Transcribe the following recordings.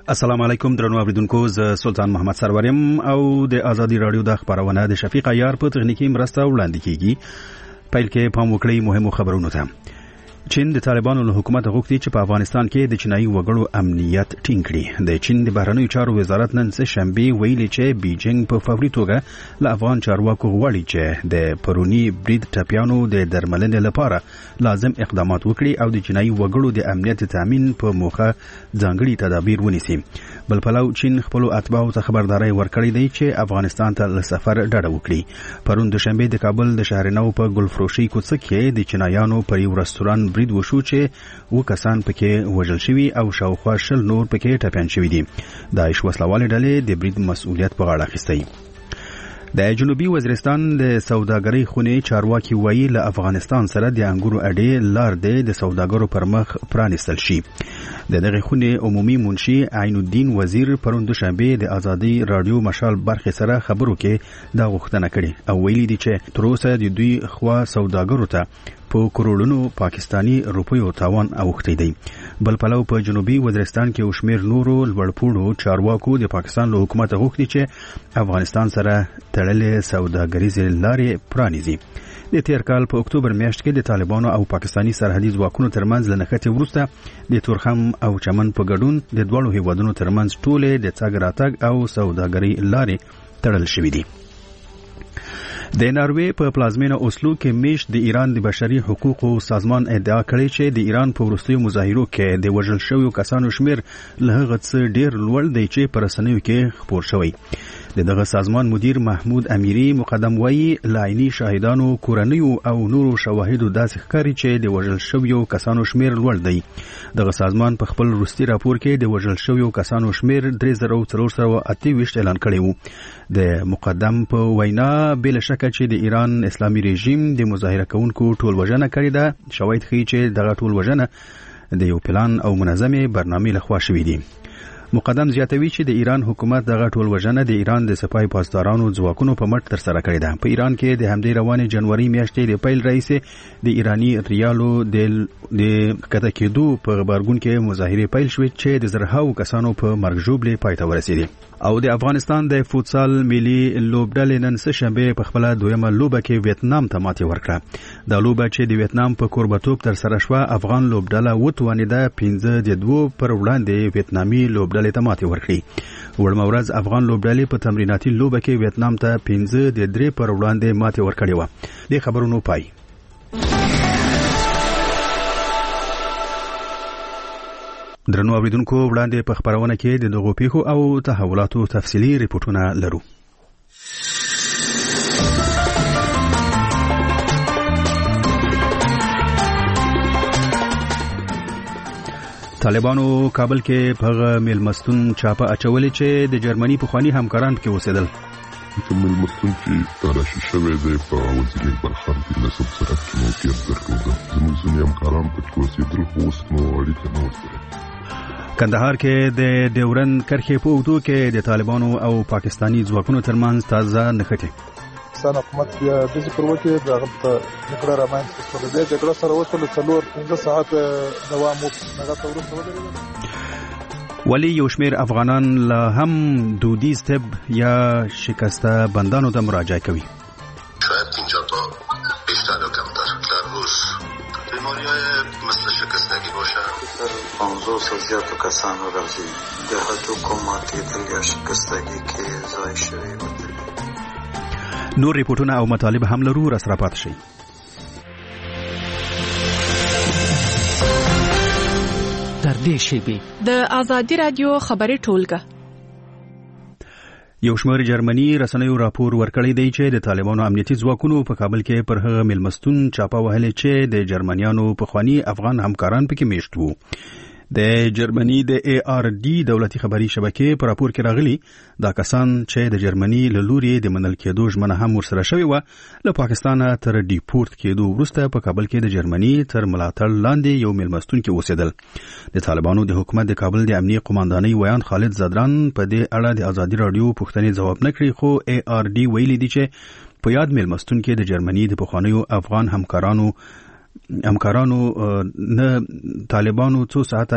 السلام علیکم درنو اوریدونکو، ز سلطان محمد سروریم او د ازادي رادیو د خبرونه د شفیق عیار په تخنیکی مرسته وړاندې کیږي. پیل کې پام وکړئ مهمو خبرونو ته. چین د طالبانو له حکومت غوښتي چې په افغانستان کې د چینایي وګړو امنیت ټینګ کړي. د چین د بهرنیو چارو وزارت نن سه شنبه ویلي چې بیجینګ په فوري توګه له افغان چارواکو غواړي چې د پرونی برید ټاپیانو د درملنې لپاره لازم اقدامات وکړي او د چینایي وګړو د امنیت تامین په موخه ځانګړي تدابیر ونیسي. بل پلو چین خپل اتباعو ته خبرداري ورکړې دی چې افغانستان ته له سفر ډډه وکړي. پرون د شنبه د کابل د شهرنو په ګلفروشي کوڅه کې د چینایانو پر یو رستوران برید وشو چې وکسان پکې وژل شوي او شاوخوا 20 نور پکې ټپيان شوي دي. داعش وسلوالې ډلې د برید مسؤلیت په غاړه اخیستی. د جنوبي وزیرستان د سوداګرۍ خونې چارواکي وایي له افغانستان سره د انګورو اډې لار د سوداګرو پر مخ پرانیستل شي. دغه خونې عمومي منشي عین الدین وزیر پرون د شنبه د ازادي رادیو مشال برخه سره خبرو کې دا غوښتنه کړې او ویلي دي چې تر اوسه د دوی خوا سوداګرو ته په کروڑونو پاکستانی روپیو تاوان اوښتي دي. بل پلو په جنوبي وزیرستان کې وشمیر نورو لوړپوړو چارواکو د پاکستان له حکومت غوښتي چې افغانستان سره تړلې سوداګریزې لارې پرانیزي. د تیر کال په اکتوبر میاشت کې د طالبانو او پاکستانی سرحدي ځواکونو ترمنځ لنښتې وروسته د تورخم او چمن په ګډون د دوه هیوادونو ترمنځ ټولې د تګ راتګ او سوداګرۍ لارې تړل شوې دي. د ناروې په پلازمینه اوسلو کې میشت د ایران د بشري حقوقو سازمان ادعا کړې چې د ایران په وروستیو مظاهرو کې د وژل شویو کسانو شمیر له هغه څه ډیر لوړ دی چې په رسنیو کې خپور شوی. دغه سازمان مدیر محمود امیری مقدم وایي لایني شاهدانو کورنیو او نورو شواهدو داسې ښکاري چې د وژل شویو کسانو شمیر لوړ دی. دغه سازمان په خپل وروستي راپور کې د وژل شویو کسانو شمیر 3428 اعلان کړی و. د مقدم په وینا بل شک چې د ایران اسلامي رژیم د مظاهره کوونکو ټول وژنه کړې ده. شواهد ښیي چې دغه ټول وژنه د یو پلان او منظمې برنامې لخوا شوې دي. مقدم زیاتوي چې د ایران حکومت دغه ټول وژنه د ایران د سپاه پاسدارانو ځواکونو په مټ تر سره کړې ده. په ایران کې د همدې روانې جنوري میاشتې د پیل رئیس د ایرانی ریالو د کته کېدو په غبرګون کې مظاهره پیل شوې چې د زرهاو کسانو په مرګ ژوبلې پای ته ورسېدې. او د افغانستان د فوتسال ملي لوبډلې نن سه شنبه په خپل دویمه لوبه کې ویتنام ته ماتې ورکړه. د لوبه چې د ویتنام په کوربتوب تر سره شوه، افغان لوبډله وتوانیده 5-2 پر وړاندې ویتنامي لوبډلې ته ماتې ورکړي. وړمه ورځ افغان لوبډلې په تمریناتي لوبه کې ویتنام ته 5-3 پر وړاندې ماتې ورکړې و. د خبرونو پای. درنو اوریدونکو، وړاندې په خبرونه کې د دغو پیښو او تحولاتو تفصیلي ریپورتونه لرو. طالبانو کابل کې په میلمستون چاپه اچولې چې د جرمني پخوانی همکاران کې اوسېدل. میلمستون چې تراشي شوی دی په وزیر اکبر خان کې نسب سره کې موقعیت درلود. زموږ ځینې همکاران پکې اوسېدل، خو اوس نو اړیکه نه ورسره. کندهار کې د ډیورن کرښې په اوږدو کې د طالبانو او پاکستانی ځواکونو ترمنځ تازه نښتې. پاکستان حکومت بیا د ذکر وکړي د هغه جګړه رامنځته شوه. د جګړه سره وشول 4-5 ساعت دوام وکړ. هغه وروسته ودرېدل. ولی یو شمیر افغانان لا هم دودیز طب یا شکسته بندانو ته مراجعه کوي. شاید 50 تا بیشتر یا کمتر در روز بیماری‌های مثل شکستگی باشه. 50 زیادو کسانو راځي د هډوکو کوماتېدل یا شکستگی کې ځای شوی ودرېږي. نور ریپورتونه او مطالب هم لرو، راسره پاتې شئ. تر دې شیبې د ازادي رادیو خبري ټولګه. یو شمېر جرمني رسنیو راپور ورکړی دی چې د طالبانو امنیتي ځواکونو په کابل کې پر هغه میلمستون چاپه وهلې چې د جرمنیانو پخوانی افغان همکاران پکې میشت وو. د جرمني د ARD دولتي خبري شبکې په راپور کې راغلي دا کسان چې د جرمني له لوري د منل کېدو ژمنه هم ورسره شوې وه، له پاکستانه تر ډیپورت کېدو وروسته په کابل کې د جرمني تر ملاتړ لاندې یو میلمستون کې اوسېدل. د طالبانو د حکومت د کابل د امنیه قوماندانۍ ویان خالد زدران په دې اړه د ازادي رادیو پوښتنې ځواب نه کړی، خو ARD ویلي دي چې په یاد میلمستون کې د جرمني د پخوانیو افغان همکارانو همکارانو نه طالبانو څو ساعته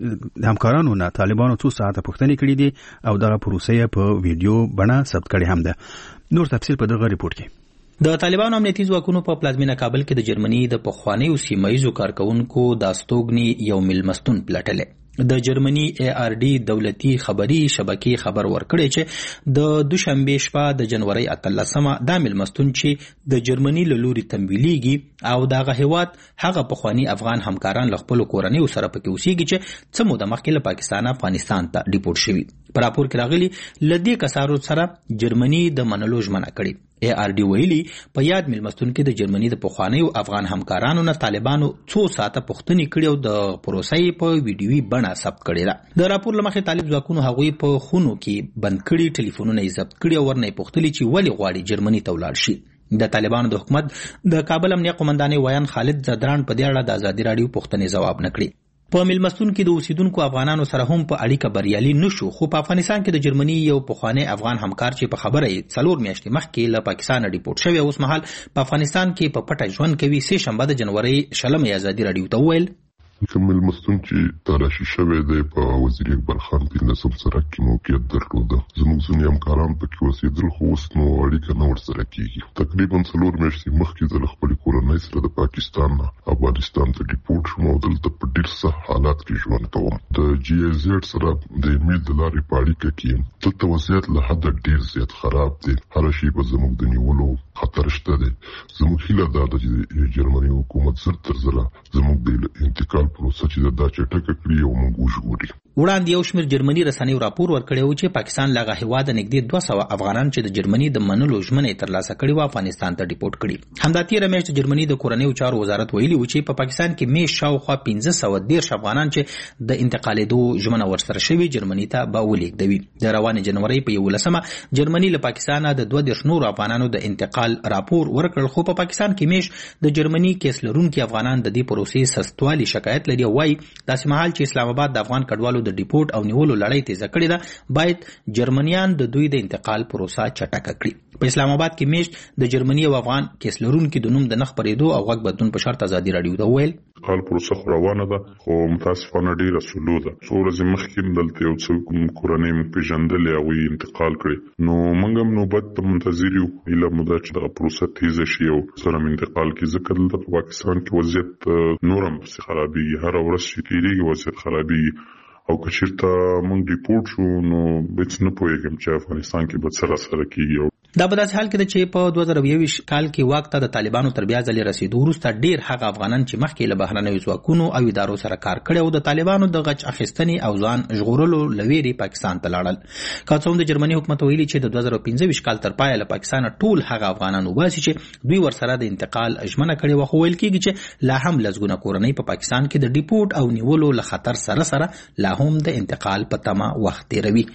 پوښتنې کړې دي او دغه پروسه په ویډیو بڼه ثبت کړې هم ده. نور تفصیل په دغه ریپورت کې. د طالبانو امنیتي ځواکونو په پلازمینه کابل کې د جرمني د پخوانیو سیمایي کارکونکو د استوګنې یو میلمستون پلټلې. د جرمني ARD دولتي خبري شبکې خبر ورکړی چې د دوشنبه شپه د جنوري 18 دا میلمستون چې د جرمني له لوري تمویلېږي او دغه هیواد هغه پخوانی افغان همکاران له خپل کورنۍ سره پکې اوسېږي چې څه موده مخکې له پاکستان افغانستان ته ډیپورټ شوي. په راپور کې راغلي لدې کسانو سره جرمني د منلو ژمنه کړې. ARD ویلي په یاد میلمستون کې د جرمني د پخوانیو افغان همکارانو نه طالبانو څو ساعته پوښتنې کړې او د پروسې په ویډیوي بڼه ثبت کړې ده. د راپور لمخې طالب ځواکونو هغوی په خونو کې بند کړي ټلیفونونه یې ضبط کړي او ورنه پوښتلي چې ولې غواړي جرمني ته ولاړ شي. د طالبانو د حکومت د کابل امنیه قومندان ویان خالد زدران په دې اړه د ازادي رادیو پوښتنې ځواب نکړي. په میلمستون کې د اوسیدونکو افغانانو سره هم په اړیکه بریالي نشو، خو په افغانستان کې د جرمني یو پخوانی افغان همکار چې په خبره یې 4 میاشتې مخکې له پاکستان ډیپورټ شوی اوس مهال په افغانستان کې په پټه ژوند کوي. سه شنبه د جنوري 16 ازادي رادیو ته وویل میلمستون چې تراشي شوی دی په وزیر اکبر خان 15 سړک کې موقعیت درلوده. زموږ ځینې همکاران پکې اوسېدل خو اوس نو اړیکه نه ورسره کېږي. تقریبا 4 میاشتې مخکې زه له خپلې کورنۍ سره د پاکستان نه افغانستان ته ډیپورټ شوم او دلته په ډېر سخت حالات کې ژوند کوم. د GIZ سره د ایمیل د لارې په اړیکه کې یم. دلته وضعیت له حده ډېر زیات خراب دی. هر شی به زموږ د نیولو خطر شته دی. زموږ هیله دا ده چې جرمني حکومت زر تر زره زموږ د انتقال پروسه چې دا چټکه کړي او موږ وژغوري. وړاندې یو شمېر جرمني رسنیو راپور ورکړی و چې پاکستان له هیواد نږدې 200 افغانان چې د جرمني د منلو ژمنې ترلاسه کړي و افغانستان ته ډیپورټ کړي. همدا تیره میاشت جرمني د کورنیو چارو وزارت ویلي و چې په پاکستان کې میاشت شاوخوا 1513 افغانان چې د انتقالېدو ژمنه ورسره شوي جرمني ته به ولېږدوي. د روانې جنوري په 11 جرمني له پاکستانه د 22 نورو افغانانو د انتقال راپور ورکړل، خو په پاکستان کې میاشت د جرمني کیس لرونکي افغانان د دې پروسې سستوالي شکایت لري او وايي داسې مهال چې اسلام آباد د افغان کډوالو د ډیپورټ او نیولو لړۍ تیزه کړې ده، باید جرمنیان د دوی د انتقال پروسه چټکه کړي. په اسلام آباد کې میاشت د جرمني او افغان کیس لرونکي د نوم د نه خپرېدو او غږ بدلون په شرط ازادي رادیو ته وویل حال پروسه روانه ده، خو متاسفانه ډیره سلو ده. څو ورځې مخکې دلته یو څو کورنۍ موږ پیژندلې او انتقال کړي، نو موږ هم نوبت ته منتظر یو اله موده چې دغه پروسه تیزه شي او سره انتقال کې. ځکه دلته په پاکستان کې وضعیت نورم خرابېږي، هر ورځ چې تیریږي وضعیت خرابېږي او که چېرته موږ ریپورټ شو نو هېڅ نه پوهېږم چې افغانستان کې به څه راسره کېږي. دا په داسې حال کې ده چې په 2021 کال کې واک ته د طالبانو تر بیا ځلې رسېدو وروسته ډېر هغه افغانان چې مخکې له بهرنیو ځواکونو او ادارو سره کار کړی او د طالبانو د غچ اخیستنې او ځان ژغورلو له ویرې پاکستان ته لاړل. که څه هم د جرمني حکومت ویلي چې د 2015 کال تر پایه له پاکستانه ټول هغه افغانان وباسي چې دوی ورسره د انتقال ژمنه کړې وه، خو ویل کېږي چې لا هم لسګونه کورنۍ په پاکستان کې د ډیپورټ او نیولو له خطر سره سره لا هم د انتقال په تمه وخت تېروي.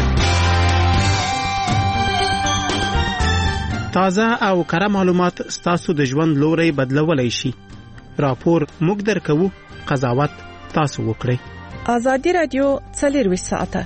تازه او کره معلومات ستاسو د ژوند لوري بدلولای شي. راپور موږ درکو، قضاوت تاسو وکړئ. ازادي رادیو 24 ساعته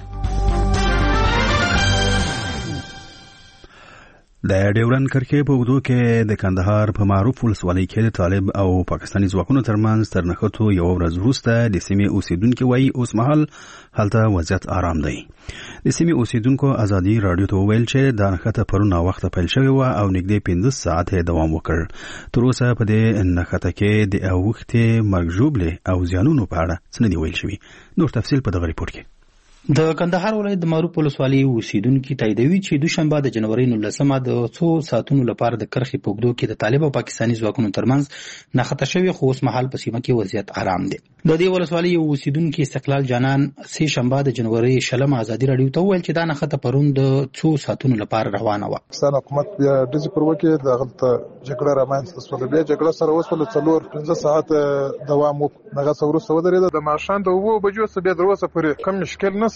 د ډیورن کرکې په وګړو کې د کندهار په معروف ولسوالۍ کې د طالب او پاکستاني ځواکونو ترمنځ تر نښتو یو ورځ وروسته د سیمې اوسیدونکو وایي اوس مهال هلته وضعیت آرام دی. د سیمې اوسیدونکو ازادي رادیو ته وویل چې دا نښته پرون وخت پیل شوې وه او نږدې 15 ساعته دوام وکړ. تر اوسه په دې نښته کې د اوښتې مرګ ژوبلې او زیانونو په اړه څه نه دي ویل شوي. نور تفصیل په دغه ریپورت کې. د کندهار ولایت د معروف ولسوالۍ اوسیدونکي تاییدوي چې دوشنبه د جنوري 19 د 2 ساعتونو لپاره د کرخې په اوږدو کې د طالب او پاکستاني ځواکونو ترمنځ نښته شوې، خو اوس مهال په سیمه کې وضعیت آرام دی. د دې ولسوالۍ اوسیدونکي استقلال جانان سه شنبه د جنوري 16 ازادي رادیو ته وویل چې دا نښته پرون د 2 ساعتونو لپاره روانه وه. پاکستان حکومت بیا د پرو کې د غلطه جګړه رامنځته شوه. بیا جګړه سره وسوله 4-5 ساعت دوام وکړ. هغه څو ورځې ودرېده. د ماښام د 2 بجو څخه بیا دروازه پورې کم مشکل نه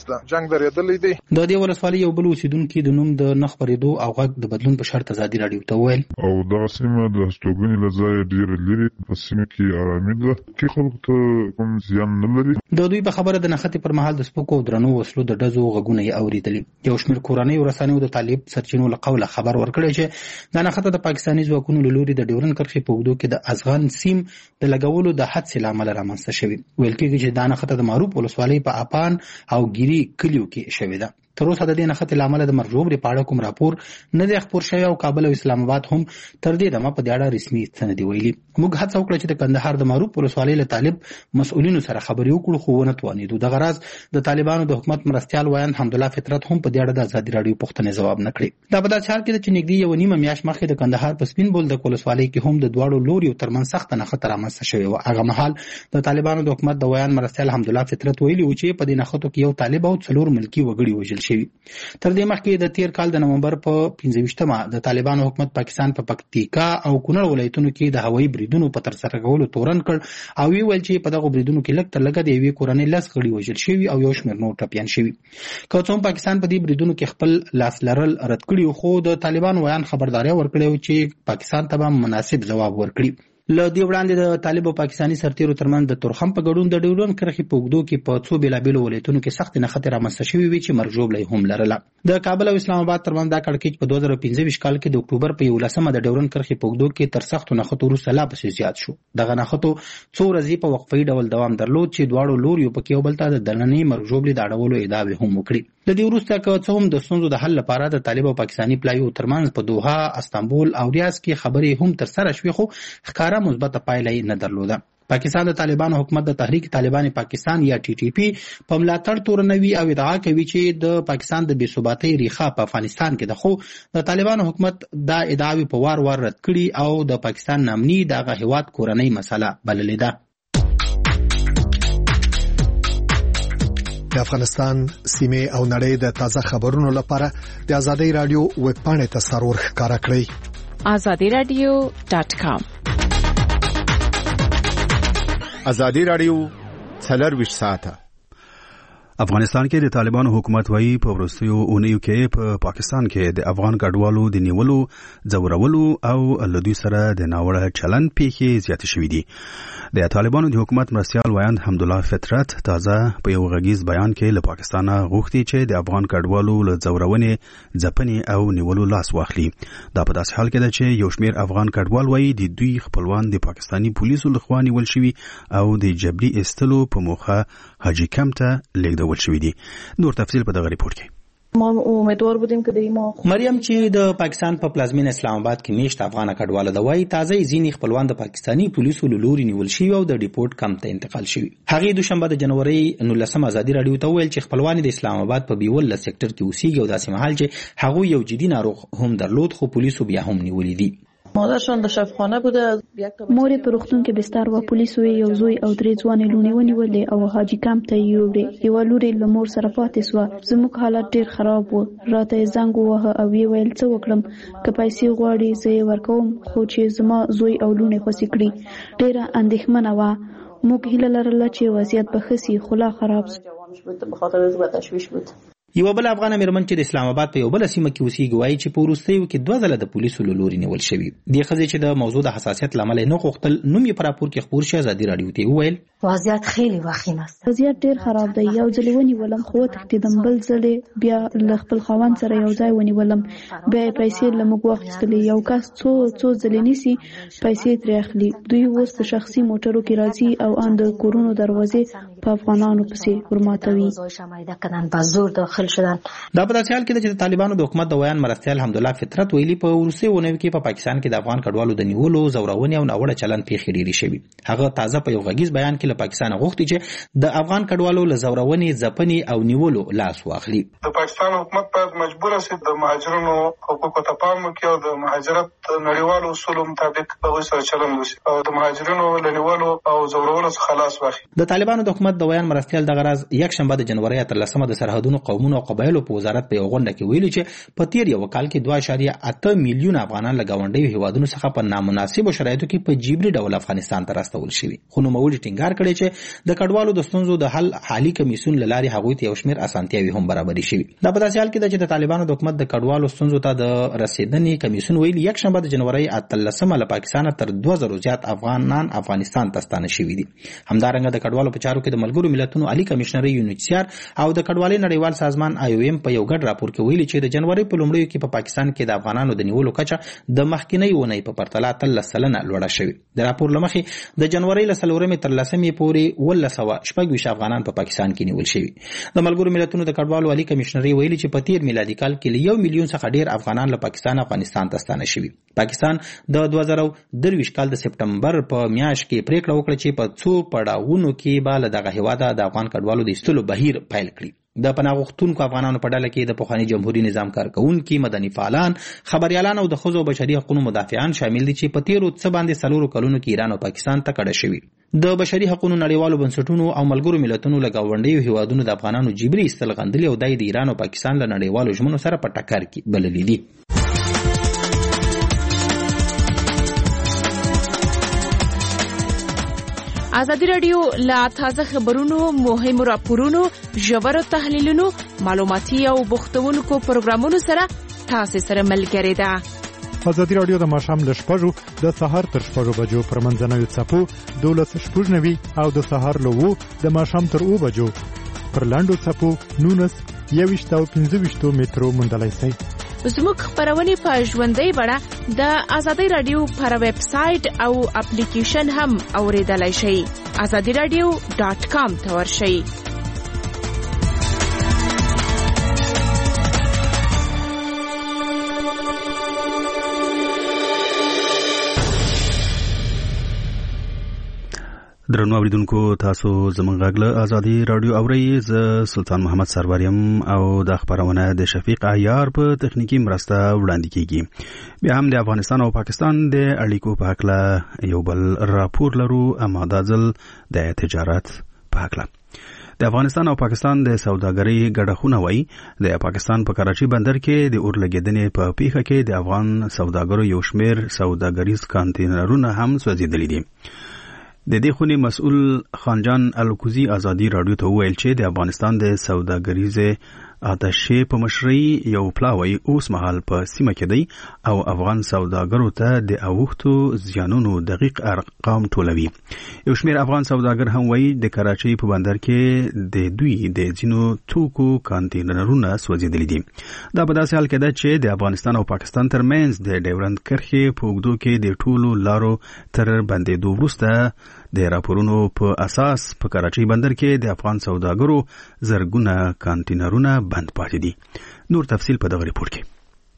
نشته، جنگ درېدلې دی. د دې ولسوالۍ یو بل اوسیدونکو د نوم د نه خبرېدو او غږ د بدلون په شرط ازادي راډیو ته وویل او دا سیمه د هستوګنې له ځایه ډېره لرې په سیمه کې ارامي ده، کې خلکو ته کوم زیان نه لري. د دوی په خبره د نښتې پر مهال د سپکو او درنو وسلو د ډزو غږونه یې اورېدلي. یو شمېر کورنیو رسنیو د طالب سرچینو له قوله خبر ورکړی چې دا نښته د پاکستاني ځواکونو له لوري د ډیورنډ کرښې په اوږدو کې د افغان سیم د لګولو د حادثې له امله رامنځته شوې. ویل کېږي چې دا نښته د معروف ولسوالۍ په اپان او ګیري کلیو کې شوې ده. تر اوسه د دې نښتې له امله د مرګ ژوبلې په اړه کوم راپور نه دی خپور شوی او کابل او اسلام آباد هم تر دې دمه په دې اړه رسمي څه نه دي ویلي. موږ هڅه وکړه چې د کندهار د معروف ولسوالۍ له طالب مسؤلینو سره خبرې وکړو خو ونه توانېدو. دغه راز د طالبانو د حکومت مرستیال ویاند حمدالله فطرت هم په دې اړه د ازادي راډیو پوښتنې ځواب نه کړې. دا په داسې حال کې ده چې نږدې یوه نیمه میاشت مخکې د کندهار په سپین بولدک ولسوالۍ کې هم د دواړو لوریو ترمنځ سخته نښته رامنځته شوې وه. هغه مهال د طالبانو د حکومت د ویاند مرستیال حمدالله فطرت ویلي و چې په دې نښتو کې یو طالب او 4 ملکي وګړي وژل شوي. تر دې مخکې د تیر کال د نومبر په 15مه د طالبانو حکومت پاکستان په پکتیکا او کونړ ولایتونو کې د هوایي بریدونو په ترسره کولو تورن کړ او ویل چې په دغه بریدونو کې لږ تر لږه د یوې کورنۍ 10 غړي وژل شوي او یو شمېر نور ټپیان شوي. که څه هم پاکستان په دې بریدونو کې خپل لاس لرل رد کړي خو د طالبانو ویان خبرداري ورکړې چې پاکستان ته به مناسب ځواب ورکړي. له دې وړاندې د طالب او پاکستاني سرتیرو ترمنځ د تورخم په ګډون د ډیورنډ کرښې په اوږدو کې په څو بېلابېلو ولایتونو کې سختې نښتې رامنځته شوې وې چې مرګ ژوبله هم لرله. د کابل او اسلام آباد ترمنځ دا کړکېچ په 2015 کال کې د اکتوبر په 11مه د ډیورنډ کرښې په اوږدو کې تر سختو نښتو وروسته لا پسې زیات شو. دغه نښتو څو ورځې په وقفه‌يي ډول دوام درلود چې دواړو لوریو پکې یو بل ته د دننۍ مرګ ژوبلې د اړولو ادعاوې هم وکړي. د دې وروسته که څه هم د ستونزو د حل لپاره د طالب او پاکستاني پلایو ترمنځ په دوحه، استانبول او ریاض کې خبرې هم ترسره شوې خو ښکاره مثبته پایله نه درلوده. پاکستان د طالبانو حکومت د تحریک طالبان پاکستان یا ټي ټي پی په ملاتړ تورنوي او ادعا کوي چې د پاکستان د بې ثباتۍ ریښه په افغانستان کې ده، خو د طالبانو حکومت دا ادعاوې په وار وار رد کړي او د پاکستان نامني دغه هیواد کورنۍ مسله بللې ده. د افغانستان سیمه او نړۍ د تازه خبرونو لپاره د ازادي رادیو ویب پاڼې ته سرور ښکارا کړئ azadiradio.com. ازادي رادیو 24 ساعته. افغانستان کې د طالبانو حکومت وایي په وروستیو اونیو کې په پاکستان کې د افغان کډوالو د نیولو، ځورولو او له دوی سره د ناوړه چلند پیښې زیاتې شوې دي. د طالبانو د حکومت مرستیال ویاند حمدالله فطرت تازه په یو غږیز بیان کې له پاکستانه غوښتي چې د افغان کډوالو له ځورونې، ځپنې او نیولو لاس واخلي. دا په داسې حال کې ده چې یو شمېر افغان کډوال وایي د دوی خپلوان د پاکستاني پولیسو لخوا نیول شوي او د جبري ایستلو په موخه حاجي کمپ ته لیږدول شوي دي. نور تفصیل په دغه ریپورت کې. ما امیدوار بودیم که ما مریم چې د پاکستان په پلازمین اسلام آباد کې میشت افغان کډواله د وای تازه ځینی خپلوان د پاکستاني پولیسو لوري نیول شوی او د ریپورت کم ته انتقال شوی. هغه دوشنبه د جنوري 19 ازادي رادیو ته ویل چې خپلوان د اسلام آباد په بیول سېکټر کې اوسېږي او داسې محل چې هغه یو جدي ناروغ هم درلود خو پولیسو بیا هم نیولې دي. مادرشان د شفاخانه بوده، مور په روغتون کې بستر و، پولیسو یو زوی او 3 ځوانې لونې ونیولې او حاجي کمپ ته یوړې. یو لوري له مور سره پاتې سو. زموږ حالت ډیر خراب و. راته زنګ ووهه او ویل څه وکړم، که پیسې غواړي زه یې ورکوم، خو چې زما زوی او لونې خوسې کړي. ډیره اندېښمنه وه. موږ هیله لرله چې وضعیت به ښه سي خو لا خراب شو. بخاطر از تشویش بود. یو بل افغان مېرمن چې د اسلام آباد په یو بل سیمه کې اوسېږي وایي چې په وروستیو کې 2 ځله د پولیسو لوري نیول شوی. د ښځې چې د موضوع د حساسیت لامل نه غوښتل نوم یې په راپور کې خپور شي ازادي رادیو ته وویل وضعیت خیلی وخیم است. وضعیت ډیر خراب دی. یو ځل ونیولم خو تښتیدم، بل ځل بیا له خپل خاوند سره یو ځای ونیولم، بیا پیسې له موږ واخیستلې. یو کس څو ځلې نیسي پیسې ترې اخلي. دوی اوس په شخصي موټرو کې راځي او ان د کورونو دروازې په افغانانو پسې ورماتوي. دا په داسې حال کې چې د طالبانو د حکومت د ویان مرستیال حمدالله فطرت ویلي په وروستیو اونیو کې په پاکستان کې د افغان کډوالو د نیولو، ځورونې او ناوړه چلند پیښې ډېرې شوي. هغه تازه په یو غږیز بیان کې له پاکستان غوښتي چې د افغان کډوالو له ځورونې، ځپنې او نیولو لاس واخلي. د پاکستان حکومت باید مجبور شي د مهاجرینو حقوقو ته پام وکړي او د مهاجرت نړیوالو اصولو مطابق هغوی سره چلند وشي او د مهاجرینو له نیولو او ځورولو څخه خلاص واخلي. د طالبانو د حکومت حکومت د ویان مرستیال د غراز یک شنبه د جنوري 13 د سرحدونو قومونو او قبایلو په وزارت په غونډه کې ویلي چې په تیر یو کال کې 2.8 میلیون افغانان له گاونډیو هیوادونو څخه په نامناسبو شرایطو کې په جبري ډول افغانستان ته راستول شوي. خو نوموړي ټینګار کړی چې د کډوالو د ستونزو د حل حالي کمیسیون له لارې هغوی ته یو شمېر اسانتیاوې هم برابرې شوي. دا په داسې حال کې ده چې د طالبانو د حکومت د کډوالو ستونزو ته د رسیدنې کمیسیون ویلي یک شنبه د جنوري 13 له پاکستان تر 2000 زیات افغانان افغانستان ته ستانه شوي دي. همدارنګه د کډوالو په چارو کې د ملګرو ملتونو عالی کمشنر یونیسیار او د کډوالۍ نړیوال سازمان IOM په یو ګډ راپور کې ویلي چې د جنوري په لومړیو کې په پاکستان کې د افغانانو د نیولو کچه د مخکینی ونې په پرتله 13% لوړه شوې. د راپور لمخې د جنوري له 4 تر 10 پورې 1926 افغانان په پاکستان کې نیول شوي. د ملګرو ملتونو د کډوالو عالی کمشنر ویلي چې په تیر میلادي کال کې 1 میلیون څخه ډیر افغانان له پاکستان افغانستان ته ستانه شوي. پاکستان د 2023 کال د سپټمبر په میاشت کې پریکړه وکړه چې په څو پړاوونو کې به له دغه هیواده د افغان کډوالو د ایستلو بهیر پیل کړي. د پناه غوښتونکو افغانانو په ډله کې د پخواني جمهوریت نظام کارکونکي، مدني فعالان، خبريالان او د ښځو او بشري حقوقو مدافعان شامل دي چې په تیرو څه باندې 4 کلونو کې ایران او پاکستان ته کډه شوي. د بشري حقوقو نړیوالو بنسټونو او ملګرو ملتونو له گاونډیو هیوادونو د افغانانو جبري ایستل غندلي او د ایران او پاکستان له نړیوالو ژمنو سره په ټکر کې بللي دي. ازادي رادیو لا تازه خبرونو، مهمو راپورونو، ژورو تحلیلونو، معلوماتي او بوختونکو پروګرامونو سره تاسو سره ملګری ده. ازادي رادیو د ماښام له 6 د سهار تر 6 بجو پر منځنوي څپو 12:90 او د سهار له 2 د ماښام تر 2 بجو پر لاندو څپو 19 او 15 مترو موندلای شئ. زموږ خبرونه په ژوندۍ بڼه د ازادي رادیو پر ویب سټ او اپلیکیشن هم اوریدلای شئ. azadiradio.com ته ورشئ. درنو اوریدونکو، تاسو زموږ غږ له ازادي رادیو اورئ. زه سلطان محمد سروریم او د خبرونه د شفیق عیار په تخنیکی مرسته وړاندې کیږي. بیا هم د افغانستان او پاکستان د اړیکو په اړه یو بل راپور لرو، اما دا ځل د تجارت په اړه. د افغانستان او پاکستان د سوداګرۍ ګډښونه وایي د پاکستان په کراچي بندر کې د اور لګیدنې په پیښه کې د افغان سوداګرو یو شمېر سوداګریز کانټینرونه هم سوځېدلي دي. د دې خونې مسؤل خانجان الکوزي ازادي رادیو ته وویل چې د افغانستان د سوداګریزې اتشې په مشرۍ یو پلاوی اوس مهال په سیمه کې دی او افغان سوداګرو ته د اوښتو زیانونو دقیق ارقام ټولوي. یو شمېر افغان سوداګر هم وایي د کراچۍ په بندر کې د دوی د ځینو توکو کانټینرونه سوځېدلي دي. دا په داسې حال کې ده چې د افغانستان او پاکستان ترمنځ د ډیورند کرښې په اوږدو کې د ټولو لارو تر بندېدو وروسته د راپورونو په اساس په کراچۍ بندر کې د افغان سوداګرو زرګونه کانټینرونه بند پاتې دي. نور تفصیل په دغه ریپورت کې.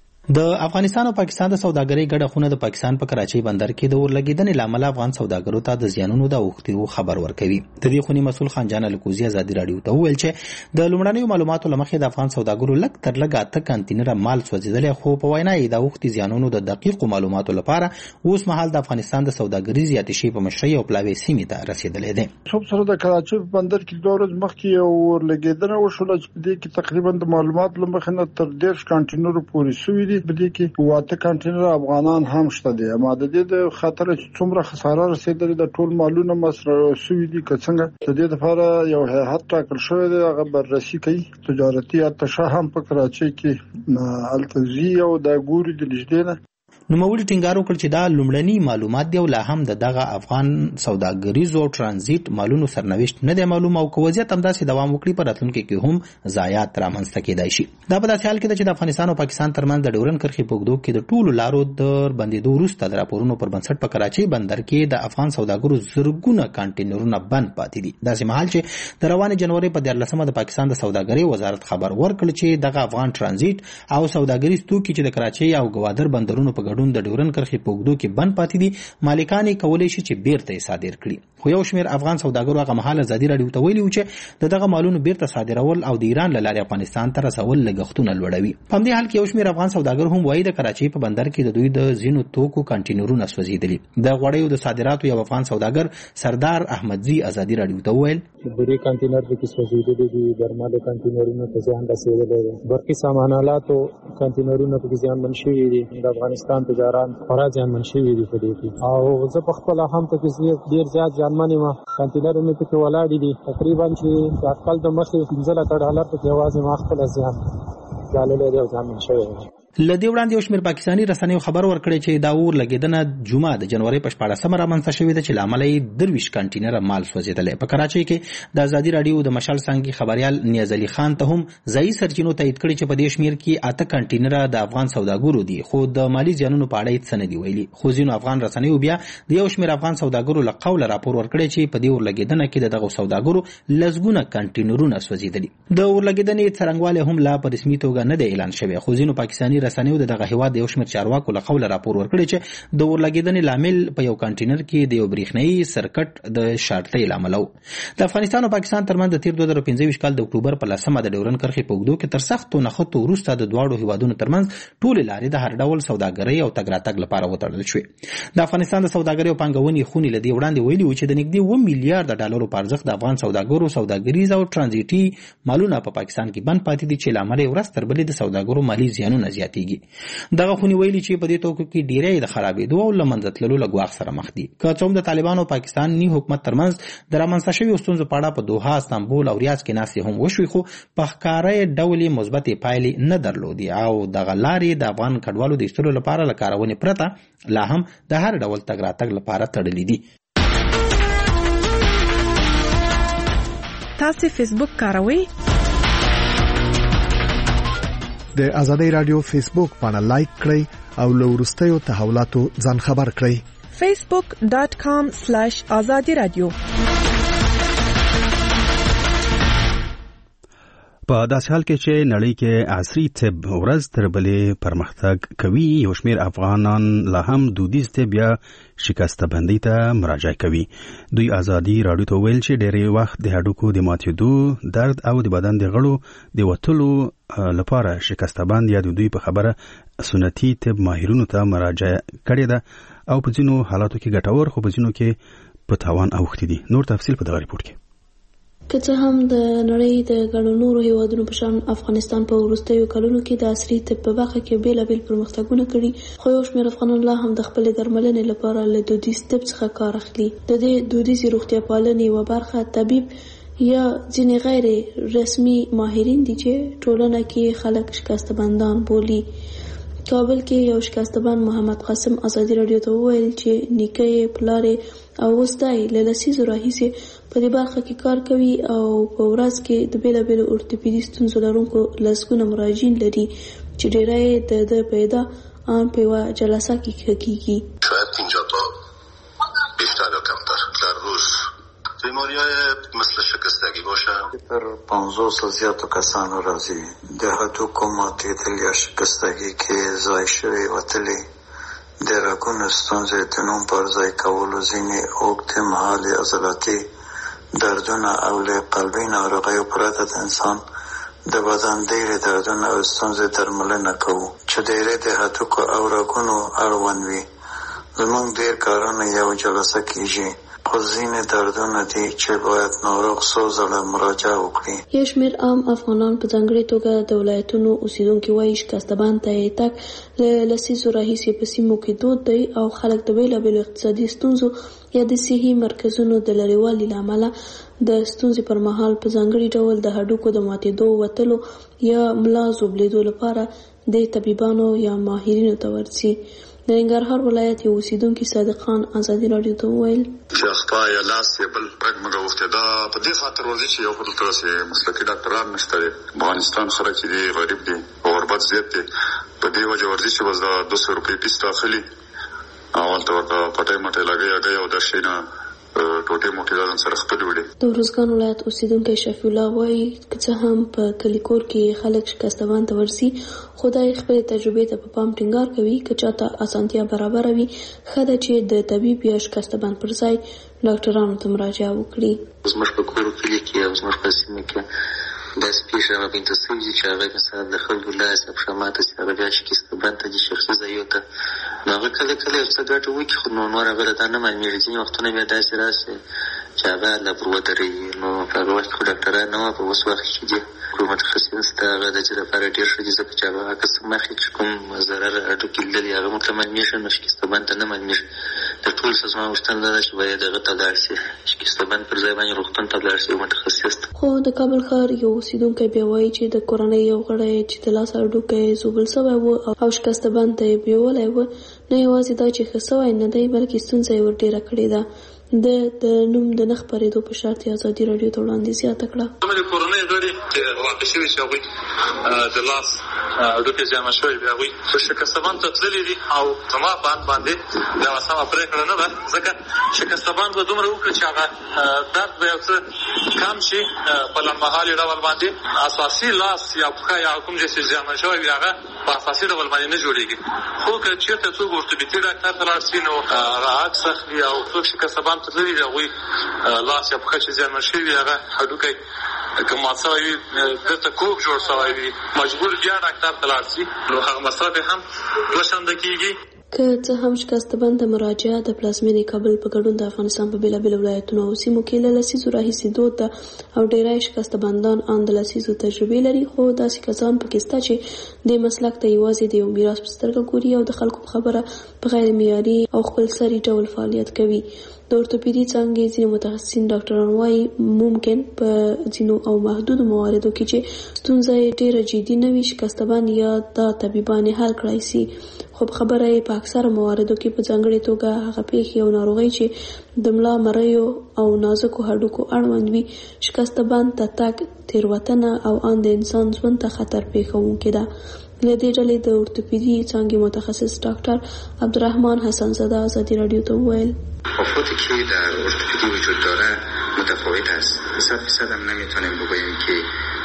د افغانستان او پاکستان د سوداګرۍ ګډښونه د پاکستان په کراچۍ بندر کې د اور لګیدنې لامل افغان سوداګرو ته د زیانونو د اوښتو خبر ورکوي. د دې خونې مسؤل خانجان الکوزي ازادي رادیو ته وویل چې د لومړنیو معلوماتو لمخې د افغان سوداګرو لږ تر لږه 8 کانټینر مال سوځېدلی، خو په وینا یې د اوښتې زیانونو د دقیقو معلوماتو لپاره اوس مهال د افغانستان د سوداګریزې اتشې په مشرۍ او پلاوي سیمې ته رسېدلی دی. صبح سره د کراچۍ په بندر کې 2 ورځې مخکې یو اور لګیدنه وشوله چې په دې کې تقریبا د معلوماتو لمخې نه تر 10 کانټینرو پورې شوي دي. په دې کې 8 کانټینر افغانان هم شته دي. اما د دې د خطر چې څومره خساره رسیدلې د ټول مالونه مصرف شوي دي که څنګه، د دې لپاره یو هیئت ټاکل شوی دی، هغه بررسي کوي. تجارتي اتشه هم په کراچۍ کې التزي او د ګوري د نږدې نه نوموړي ټینګار وکړ چې دا لومړني معلومات دی او لا هم دغه افغان سوداګریزو ترانزیت مالونو سرنوشت نه دی معلوم او که وضعیت همداسې دوام وکړي په راتلونکي کې هم ضایعات رامنځته کېدای شي. دا په داسې حال کې ده چې د افغانستان او پاکستان ترمنځ د ډیورند کرښې په اوږدو کې د ټولو لارو د بندېدو وروسته د راپورونو پر بنسټ په کراچۍ بندر کې د افغان سوداګرو زرګونه کانټینرونه بند پاتې دي. داسې مهال چې د روانې جنوري په 14مه د پاکستان د سوداګرۍ وزارت خبر ورکړ چې دغه افغان ترانزیت او سوداګریز توکي چې د کراچۍ او ګوادر بندرونو په ګډون کلون د ډیورن کرښې په اوږدو کې بند پاتې دي مالکان یې کولی شي چې بیرته یې صادر کړي خو یو شمېر افغان سوداګرو هغه مهال ازادي راډیو ته ویلي و چې دغه مالونو بیرته صادرول او د ایران له لارې افغانستان ته رسول لګښتونه لوړوي په همدې حال کې یو شمېر افغان سوداګر هم وایي د کراچۍ په بندر کې د دوی د ځینو توکو کانټینرونه سوځېدلي د غوړیو د صادراتو یو افغان سوداګر سردار احمدزي ازادي راډیو ته وویل بری کانټینر کې سوځېدلي دي درملو کانټینرونه ته زیان رسېدلی دی برقي سامانالاتو کانټینرونه پکې زیانمن شوي دي د افغانستان تجاران خورا زیانمن شوي دي په دې کې او زه په خپله هم پکې ډېر زیات زیانمن یم کانټینرونه پکې ولاړې دي تقریبا چې د اټکل د مخې $15,000 پکې یوازې ما خپله زیان ګاللی دی او زیانمن شوی دی له دې وړاندې یو شمېر پاکستاني رسنیو خبر ورکړی چې دا اور لګېدنه جمعه د جنوري په 14 رامنځته شوې ده چې له امله یې 23 کانټینره مال سوځېدلی په کراچۍ کې د ازادي راډیو د مشال څانګې خبریال نیاز علي خان ته هم ځایي سرچینو تایید کړي چې په دې شمېر کې 8 کانټینره د افغان سوداګرو دي خو د مالي زیانونو په اړه هېڅ څه نه دي ویلي خو ځینو افغان رسنیو بیا د یو شمېر افغان سوداګرو له قوله راپور ورکړی چې په دې اور لګېدنه کې د دغو سوداګرو لسګونه کانټینرونه سوځېدلي د اور لګېدنې څرنګوالی هم لا په رسمي توګه نه دی اعلان شوی خو ځینو پاکستاني رسنیو د دغه د یو شمېر چارواکو له قوله راپور ورکړی چې د اور لګېدنې لامل په یو کانټینر کې د یو برېښنایي سرکټ د شارټۍ له امله و د افغانستان او پاکستان ترمنځ د تیر 2015 کال د اکتوبر په 10 د ډیورن کرښې په اوږدو کې تر سختو نښتو وروسته د دواړو هیوادونو ترمنځ ټولې لارې د هر ډول سوداګرۍ او تګ راتګ لپاره وتړل شوې د افغانستان د سوداګرۍ او پانګونې خونې له دې وړاندې ویلي و چې د نږدې $1 میلیارډ په ارزښت د افغان سوداګرو سوداګریز او ترانزیټي مالونه په پاکستان کې بند پاتې دي چې له امله ورځ تر بلې د سوداګرو مالي زیانونه زیاتېږي دغه خونې ویلي چې په دې توکو کې ډیری د خرابېدو او له منځه تللو له ګواښ سره مخ دي که څه هم د طالبانو او پاکستاني حکومت ترمنځ د رامنځته شویو ستونزو په اړه په دوحه استانبول او ریاض کې ناستې هم وشوې خو په ښکاره ډول یې مثبتې پایلې نه درلودې او دغه لارې د افغان کډوالو د ایستلو لپاره له کارونې پرته لا هم د هر ډول تګ راتګ لپاره تړلې دي تاسو فیسبوک کاروئ د ازادي رادیو فیسبوک باندې لایک کړئ او له وروستیو تحولاتو ځان خبر کړئ facebook.com/azadi radio په داسې حال کې چې نړۍ کې عصري طب ورځ تر بلې پرمختګ کوي یو شمېر افغانان لا هم دودیز طب یا شکسته بندۍ ته مراجعه کوي دوی ازادي راډیو ته ویل چې ډېری وخت د هډوکو د ماتېدو درد او د بدن د غړو د وتلو لپاره شکسته بند یا د دوی په خبره سنتي طب ماهرینو ته مراجعه کړې ده او په ځینو حالاتو کې ګټور خو په ځینو کې په تاوان اوښتي دي نور تفصیل په دغه ریپورت کې که څه هم د نړۍ د ګڼو نورو هیوادونو په شان افغانستان په وروستیو کلونو کې د عصري طب په برخه کې بیلابیل پرمختګونه کړي خو یو شمېر افغانان لا هم د خپلې درملنې لپاره له دودیز طب څخه کار اخلي د دې دودیزې روغتیا پالنې یوه برخه طبیب یا ځینې غیر رسمي ماهرین دي چې ټولنه کې خلک شکسته بندان بولي کابل کې یو شکسته بند محمد قاسم ازادي راډیو ته وویل چې نیکه یې پلار او اوس دی له لسیزو راهیسې په دې برخه کې کار کوي او په ورځ کې د بیلابیلو اورتوپیدي ستونزو لرونکو لسګونه مراجعین لري چې ډیری یې د پیدا آن په یوه جلسه کې کیږي شاید 50 تا بیشتر یا کمتر در روز بیماری‌های مثل شکستگی باشه تر 500 زیاتو کسانو راځي د هډوکو ماتېدل یا شکستگی کې ځای شوي وتلي د رګونو ستونزې د نوم پر ځای کولو ځینې اوږد مهالې عضلاتي دردونه او له قلبي ناروغیو پرته د انسان د بدن ډېرې دردونه او ستونزې درملنه کوو چې ډېری د هډوکو او رګونو اړوند وي زموږ ډېر کارونه یو جلسه کېږي خو ځینې دردونه دي چې باید ناروغ څو ځله مراجعه وکړي یو شمېر عام افغانان په ځانګړې توګه د ولایتونو اوسیدونکي وایي شکسته بند ته یې تګ له لسیزو راهیسې په سیمو کې دود دی او خلک د بیلابیلو اقتصادي ستونزو یا د صحي مرکزونو د لرېوالي له امله د ستونزې پر مهال په ځانګړي ډول د هډوکو د ماتېدو وتلو یا ملا زوبلېدو لپاره د طبيبانو یا ماهرینو ته ورځي د ننګرهار ولایت یو اوسیدونکي صادق خان ازادي راډیو ته وویل چې اخطا یا لاس یې بل رګ مګه وخته دا په دې خاطر ورځي چې یو خپل ترسه مسلکي ډاکټران نشته افغانستان خلک دي غریب دي او غربت زیات دي په دې وجه ورځي چې بس دا 200 روپۍ پیسې اخلي اول ته ورته پټه مټه لګي او د شینه ټوټې موټې ځان سره خپل وړي. د ورزګان ولایت اوسیدونکي شفیع الله وایي چې هم په کلیکور کې خلک شکستبان ته ورسي، خدای خپل تجربې ته په پام ټینګار کوي که چاته اسانتیا برابر وي ښه ده چې د طبيب یا شکستبان پر ځای ډاکټرانو ته مراجعه وکړي. زموږ په کور کلی کې او زموږ په سیمه کې داسې پیښه رابینده سوي دي چې هغه مثلا د خلکو لاس افشامات چې هغه بیا شکستبان ته دي شخصي ځایو ته نو هغه کله کله یو څه ګټه وکړي خو نور هغه دا نه معلومېږي. ځینې وختونه بیا داسې راسي چې هغه له پر ودرېږي نو په هغه وخت خو ډاکټران نه وه په اوس وخت کې دي کوم متخصص ته هغه د دې لپاره ډېر ښه دي ځکه چې هغه کس مخکې چې کوم ضرر هډوکي لیدلي هغه ورته معلومېږي نو شکستبان ته نه معلومېږي. د ټول څه زما غوښتنه دا ده چې باید هغه ته ولاړ شي شکستبان پر ځای باندې روغتون ته ولاړ شي یو متخصص ته. خو د کابل ښار یو اوسیدونکی بیا وایي چې د کورنۍ یو غړی چې د لاس هډوکی زوبل سوی و او شکستبان ته یې بیولی و نه یوازې دا چې ښه سوی نه دی بلکې ستونزه یې ور ډېره کړې ده. د نوم د نه خپرېدو په شرط یې ازادي راډیو ته وړاندې زیاته کړه. د کورنۍ غړي چې واقع شوي چې هغوی د لاس هډوکي زیانمن شوي وي هغوی شکستبان ته تللي دي او زما په اند باندې دا سمه پرېکړه نه ده ځکه شکستبان به دومره وکړي چې هغه درد به یو څه کم شي په لنډمهالي ډول باندې اساسي لاس یا پښه یا کوم ځای چې زیانمن شوی وي هغه په اساسي ډول باندې نه جوړېږي. خو که چېرته څوک ورتوبیتي ډاکټر ته لاړ شي نو هغه عکس اخلي او څوک شکستبان ته تللي دي هغوی لاس یا پښه چې زیانمن شوي وي هغه هډوکی که مات سوی وي دلته کوږ جوړ سوی وي مجبور بیا ډاکټر ته لاړ شي نو هغه مسله به هم دوه شانده کېږي. که څه هم شکستبان ته مراجعه د پلازمېنې کابل په ګډون د افغانستان په بېلابېلو ولایتونو او سیمو کې له لسیزو راهیسې دود ده او ډېری شکستباندان ان د لسیزو تجربې لري خو داسې کسان پکې شته چې دې مسلک ته یوازې د یو میراث په سترګه ګوري او د خلکو په خبره په غیر معیاري او خپلسري ډول فعالیت کوي. د اورتوپیدي څانګې ځینې متخصصین ډاکټران وایي ممکن په ځینو او محدودو مواردو کې چې ستونزه یې ډېره جدي نه وي شکستبان یا دا طبیبان یې حل کړای سي خو په خبره یې په اکثره مواردو کې په ځانګړې توګه هغه پیښې او ناروغۍ چې د ملا مریو او نازکو هډوکو اړوند وي شکستبان ته تګ تېروتنه او ان د انسان ژوند ته خطر پېښوونکې ده. له دې ډلې د اورتوپیدي څانګې متخصص ډاکټر عبدالرحمن حسن زاده ازادي راډیو ته وویل افرادی که در ارتوپدی وجود داره متفاوت است. 100% هم نمیتونیم بگوییم که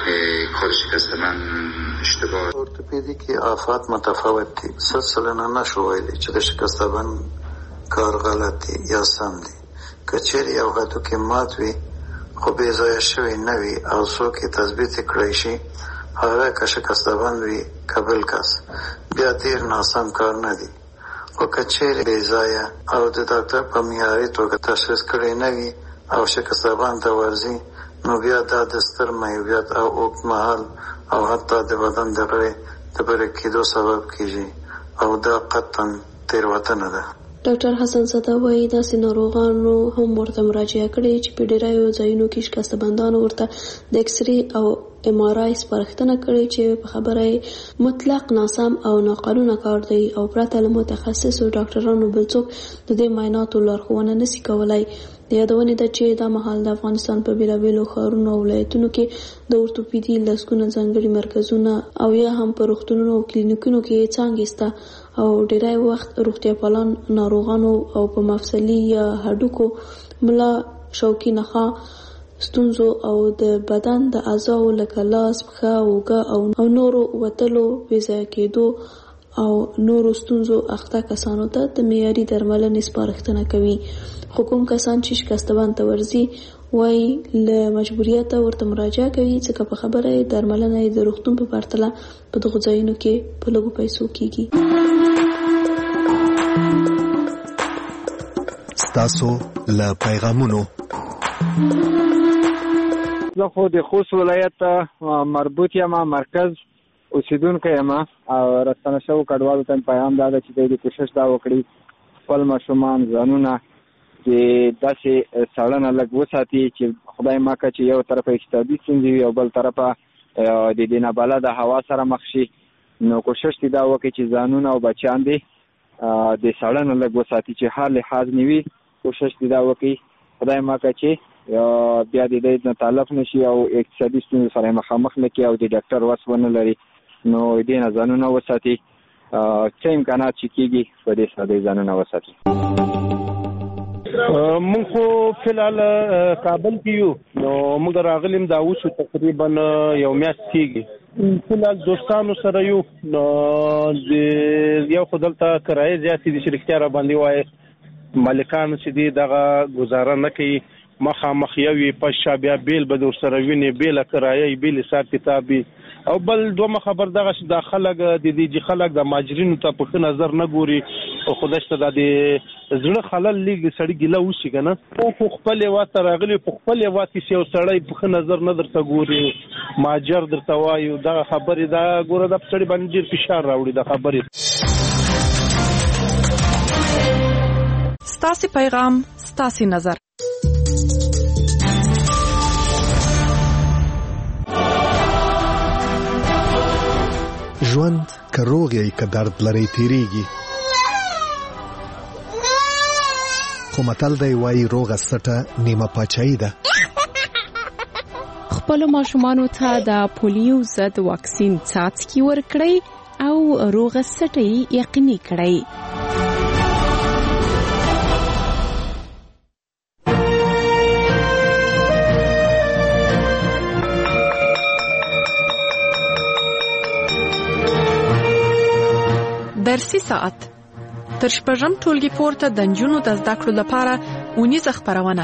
کار شکستبان اشتباه. ارتوپدی که آفات متفاوت دي 100% نشو ویلی چې د شکستبان کار غلط دی یا سم دی. که چیرې یو هډوکی مات وي خو بې ځایه شوی نه وي او څوک یې تثبیت کړی شي هغه که شکستبان وي قبل کس بیا ډېر ناسم کار نه دی. خو که چیرې بې ځایه او د ډاکټر په معیاري توګه تشخیص کړی نه وي او شکستبان ته ورځي نو بیا دا د ستر معیوبیت او اوږدمهال او حتی د بدن د غړي د پرې کېدو سبب کېږي او دا قطعا تېروتنه ده. ډاکټر حسن زاده وایي داسې ناروغانو هم ورته مراجعه کړې چې په ډېرو ځایونو کې شکستباندانو ورته د اکسرې او ام آر آی سپارښتنه کړې چې په خبره یې مطلق ناسم او ناقانونه کار دی او پرته له متخصصو ډاکټرانو بل څوک د دې معایناتو لارښوونه نشي کولای. د یادونې ده چې دا مهال د افغانستان په بېلابېلو ښارونو او ولایتونو کې د اورتوپیدي لسګونه ځانګړي مرکزونه او یا هم په روغتونونو او کلینیکونو کې څانګې شته او ډېری وخت روغتیا پالان ناروغانو او په مفصلي یا هډوکو ملا شوکي نخا ستونزو او د بدن د اعضاو لکه لاس پښه اوږه او نورو وتلو بېځایه کېدو او نورو ستونزو اخته کسانو ته د معیاري درملنې سپارښتنه کوي. خو کوم کسان چې شکستبان ته ورځي وایي له مجبوریته ورته مراجعه کوي ځکه په خبره یې درملنه یې د روغتون په پرتله په دغو ځایونو کې په لږو پیسو کېږي. ستاسو له پیغامونو زه خو د خوست ولایت مربوط یم مرکز اوسیدونکی یم او رسنه شوو کډوالو ته پیغام دا ده چې دوی د کوشش دا وکړي خپل ماشومان ځانونه د داسې څارنه لږ وساتي چې خدای ماکه چې یو طرفه اقتصادي ستونزې وي او بل طرفه د دې نابلده هوا سره مخ شي نو کوشش دې دا وکړي چې ځانونه او بچیان دې د څارنه لږ وساتي چې هر لحاظ نه وي. کوشش دې دا وکړي خدای ماکه چې بیا د دې نه تعلق نشي او اقتصادي ستونزې سره مخامخ نه کړي او د ډاکټر وس ونه لري نو دې نه ځانونه وساتي څه امکانات چې کېږي په دې سره دې ځانونه وساتي. مونږ خو فلحال کابل کې یو نو موږ راغلیم دا اوس تقریبا یو میاشت کېږي فلحال دوستانو سره یو نو یو خو دلته کرایه زیاتې دي چې رښتیا را باندې وایي مالکان چې دي دغه گزاره نه کوي مخامخ یوې په شا بیا بیل به ورسره ویني بیله کرایه بیل حساب کتاب او بل دومره خبر دغه چې د خلک د دې خلک د ماجرینو ته په ښه نظر نه ګوري او خدای ته د زړه خلل لیږي سړی ګیله وشي که نه خو خپل هېواد ته راغلي په خپل هېواد کې یو سړی په ښه نظر نه درته ګوري ماجر درته وایي دغه خبرې دا ګوره دا په سړي باندې ډېر فشار راوړي دا خبرې. ستاسې پیغام ستاسې نظر. ژوند که روغ یې که درد لري تیریږي خو متل دی وایي روغه سټه نیمه پاچاهي ده. خپلو ماشومانو ته د پولیو ضد واکسین څاڅکي ورکړئ او روغه سټه یې یقیني کړئ. درسي ساعت تر شپږم ټولګي پورته د نجونو د زده کړو لپاره اونیزه خپرونه.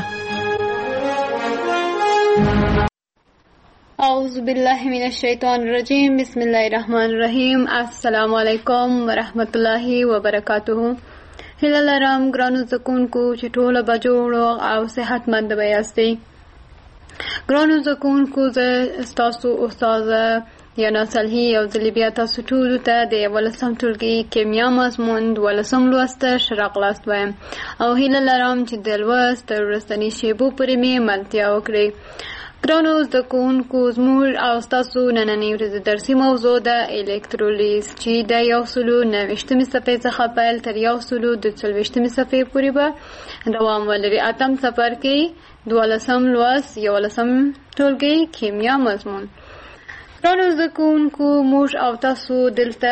اعوذ بالله من الشیطان الرجیم بسم الله الرحمن الرحیم. السلام علیکم ورحمت الله وبرکاته. هیله لرم ګرانو زده کوونکو چې ټوله به جوړ او صحتمند به یاستئ. ګرانو زده کوونکو زه ستاسو استاده یانا صالحي یو ځل بیا تاسو ټولو ته د 11م ټولګي کیمیا مضمون 12م لوست شرح خلاص وایم او هیله لرم چې د لوست تر وروستنۍ شیبو پورې مې ملتیا وکړئ. ګرانو زده کوونکو زموږ او ستاسو نننۍ ورځې درسي موضوع د الکترولیز چې د 129مې صفحې څخه پیل تر 140مې صفحې پورې به دوام ولري. اتم څپرکی 12م لوست 11م ټولګي کیمیا مضمون. ګرانو زده کوونکو موږ او تاسو دلته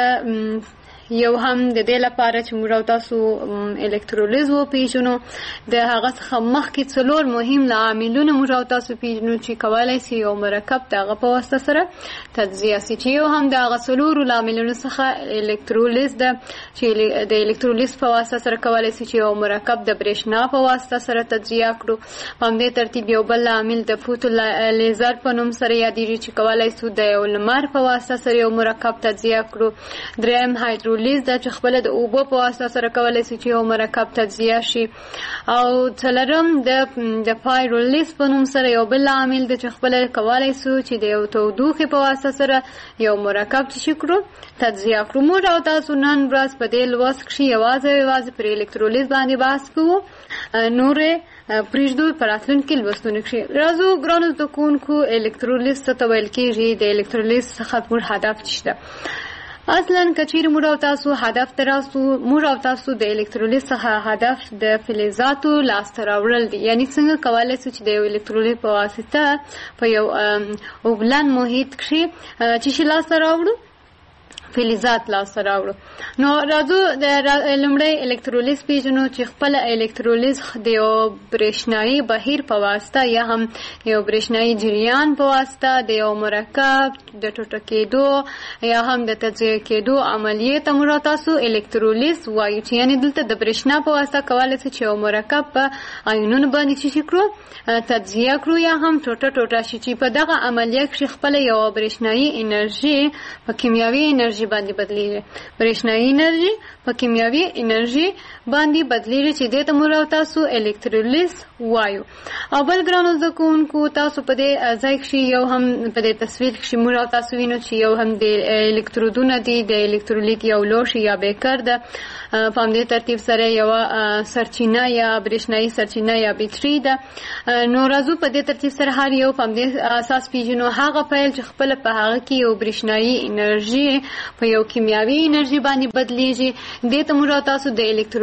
یو هم د دې لپاره چې موږ او تاسو الکترولیز وپیژنو د هغه څخه مخکې څلور مهم عاملونه موږ او تاسو پیژنو چې کولی شي یو مرکب د هغه په واسطه سره تجزیه شي چې یو هم د هغه څلورو عاملونو څخه الکترولیز ده چې د الکترولیز په واسطه سره کولی شي چې یو مرکب د برېښنا په واسطه سره تجزیه کړو. په همدې ترتیب یو بل عامل د فوتو لیزر په نوم سره یادېږي چې کولی شو د یو لمر په واسطه سره یو مرکب تجزیه کړو. دریم هایدرولیز ده چې خپله د اوبو په واسطه سره کولی شي چې یو مرکب تجزیه شي. او څلورم د پایرولیز په نوم سره یو بل عامل ده چې خپله کولی شو چې د یو تودوخې په واسطه سره یو مرکب چې کړو تجزیه کړو. موږ او تاسو نن ورځ په دې لوست کښې یوازې پر الکترولیز باندې بحث کوو، نورې پرېږدو په راتلونکي لوستونو کښې. راځو ګرانو زده کوونکو الکترولیز څه ته ویل کېږي، د الکترولیز څخه زموږ هدف څه ده. اصلا کچیر موږ او تاسو هدف ته راسو، موږ او تاسو د الکترولیز څخه هدف د فلزاتو لاسته راوړل دي. یعنې څنګه کولی شو چې د یو الکترولیز په واسطه په یو اوبلن محیط کښې چې شي لاسته راوړو، فلزات لاسته راوړو. نو راځو د لومړی الکترولیز پیژنو چې خپله الکترولیز د یو برېښنایي بهیر په واسطه یا هم یو برېښنایي جریان په واسطه د یو مرکب د ټوټه کېدو یا هم د تجزیه کېدو عملیې ته موږ تاسو الکترولیز وایو، چې یعنې دلته د برېښنا په واسطه کولی شو چې یو مرکب په آیونونو باندې چې کړو تجزیه کړو یا هم ټوټه ټوټه شي، چې په دغه عملیه کښې خپله یوه برېښنایي انرژي په کیمیاوي انرژي باندې بدلیږي. برېښنایي انرژي په کیمیاوي انرژي باندې بدلیږي چې دې ته موږ او تاسو الکترولیز وایو. او بل ګرانو زده کوونکو تاسو په دې ځای کښې یو هم په دې تصویر کښې موږ او تاسو وینو چې یو هم د الکترودونه دي، د الکترولیت یو لوښی یا بیکر ده، په همدې ترتیب سره یوه سرچینه یا برېښنایي سرچینه یا بیټري ده. نو راځو په دې ترتیب سره هر یو په همدې اساس پیژنو هغه پیل چې خپله په هغه کې یو برېښنایي انرژي په یو کیمیاوي انرژي باندې بدلیږي. دې ته موږ تاسو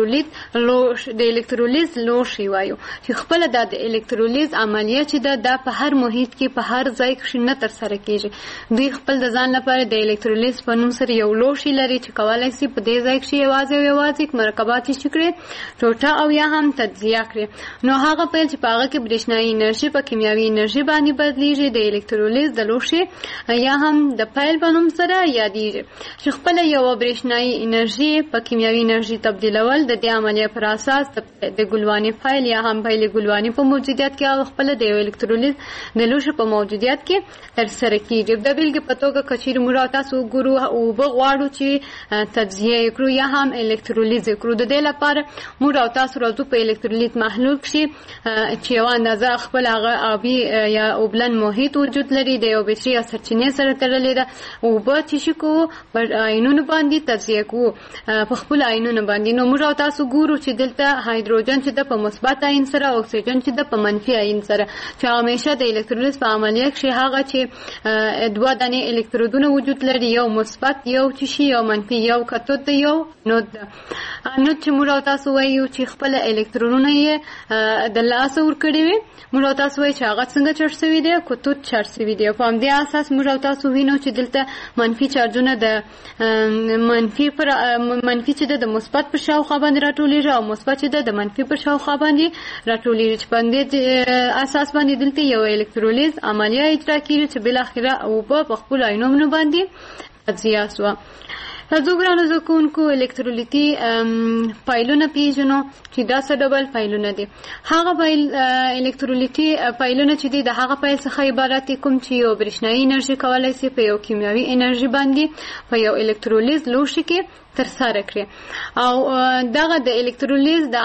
د الکترولیز لوښي وایو چې خپل د الکترولیز عملیه چې دا په هر محیط کې په هر ځای کې نه ترسره کیږي. دوی خپل د ځان لپاره د الکترولیز په نوم سره یو لوښي لري چې کولای شي په دې ځای کې یوازې مرکبات چې کړي ټوټه او یا هم تجزیه کړي. نو هغه پیل چې په هغه کې برېښنايي انرژي په کیمیاوي انرژي باندې بدلیږي د الکترولیز د لوښي یا هم د پیل په نوم سره یادیږي چې خپل یو برېښنايي انرژي په کیمیاوي انرژي تبدیلول د دې عملیه پر اساس د ګلواني فایل یا هم فایل ګلواني په موجودیت کې خپل د الکترولیز د لوښي په موجودیت کې ترسره کیږي. د بیلګې په توګه کچیر موږ تاسو ګورو او بغواړو چې تجزیه کړو یا هم الکترولیز کړو. د دې لپاره موږ تاسو راځو په الکترولیت محلول کې چې یو اندازه خپل هغه آبي یا اوبلن محیط وجود لري د یو بټري یا سرچینې سره تړلې ده او به چې کو پر آینونو باندې تجزیه کوو په خپل آینونو باندې. نو موږ تاسو ګورو چې دلته هایدروجن چې د په مثبت آین سره اکسیجن چې د په منفي آین سره چې همیشه د الکترولیز په عملیه کې هغه چې دوه دانې الکترودونه وجود لري یو مثبت یو چې یو منفي یو کتود یو نود چې موږ تاسو وایو چې خپل الکترونونه یې د لاسه ورکړي وي موږ تاسو وایو چې هغه څنګه چارج شوی دی کتود چارج شوی دی. په همدې اساس موږ تاسو وینو چې دلته منفي چارجونه د منفي چې د مثبت پر شاوخوا باندې راټولیږي او مثبت چې د منفي پر شاوخوا باندې راټولیږي چې په دې اساس باندې دلته یو الکترولیز عملیه اجرا کیږي چې بالاخره او په خپل آینونو باندې تجزیه شوه. راځو ګرانو زده کوونکو الکترولیتي فایلونه پیژنو چې دا څه ډول فایلونه دي. هغه الکترولیتي فایلونه چې دي د هغه فایل څخه عبارت دي کوم چې یو برېښنايي انرژي کولای شي په یو کیمیاوي انرژي باندې په یو الکترولیز لوښي کې ترسره کړي او دغه د الکترولیز د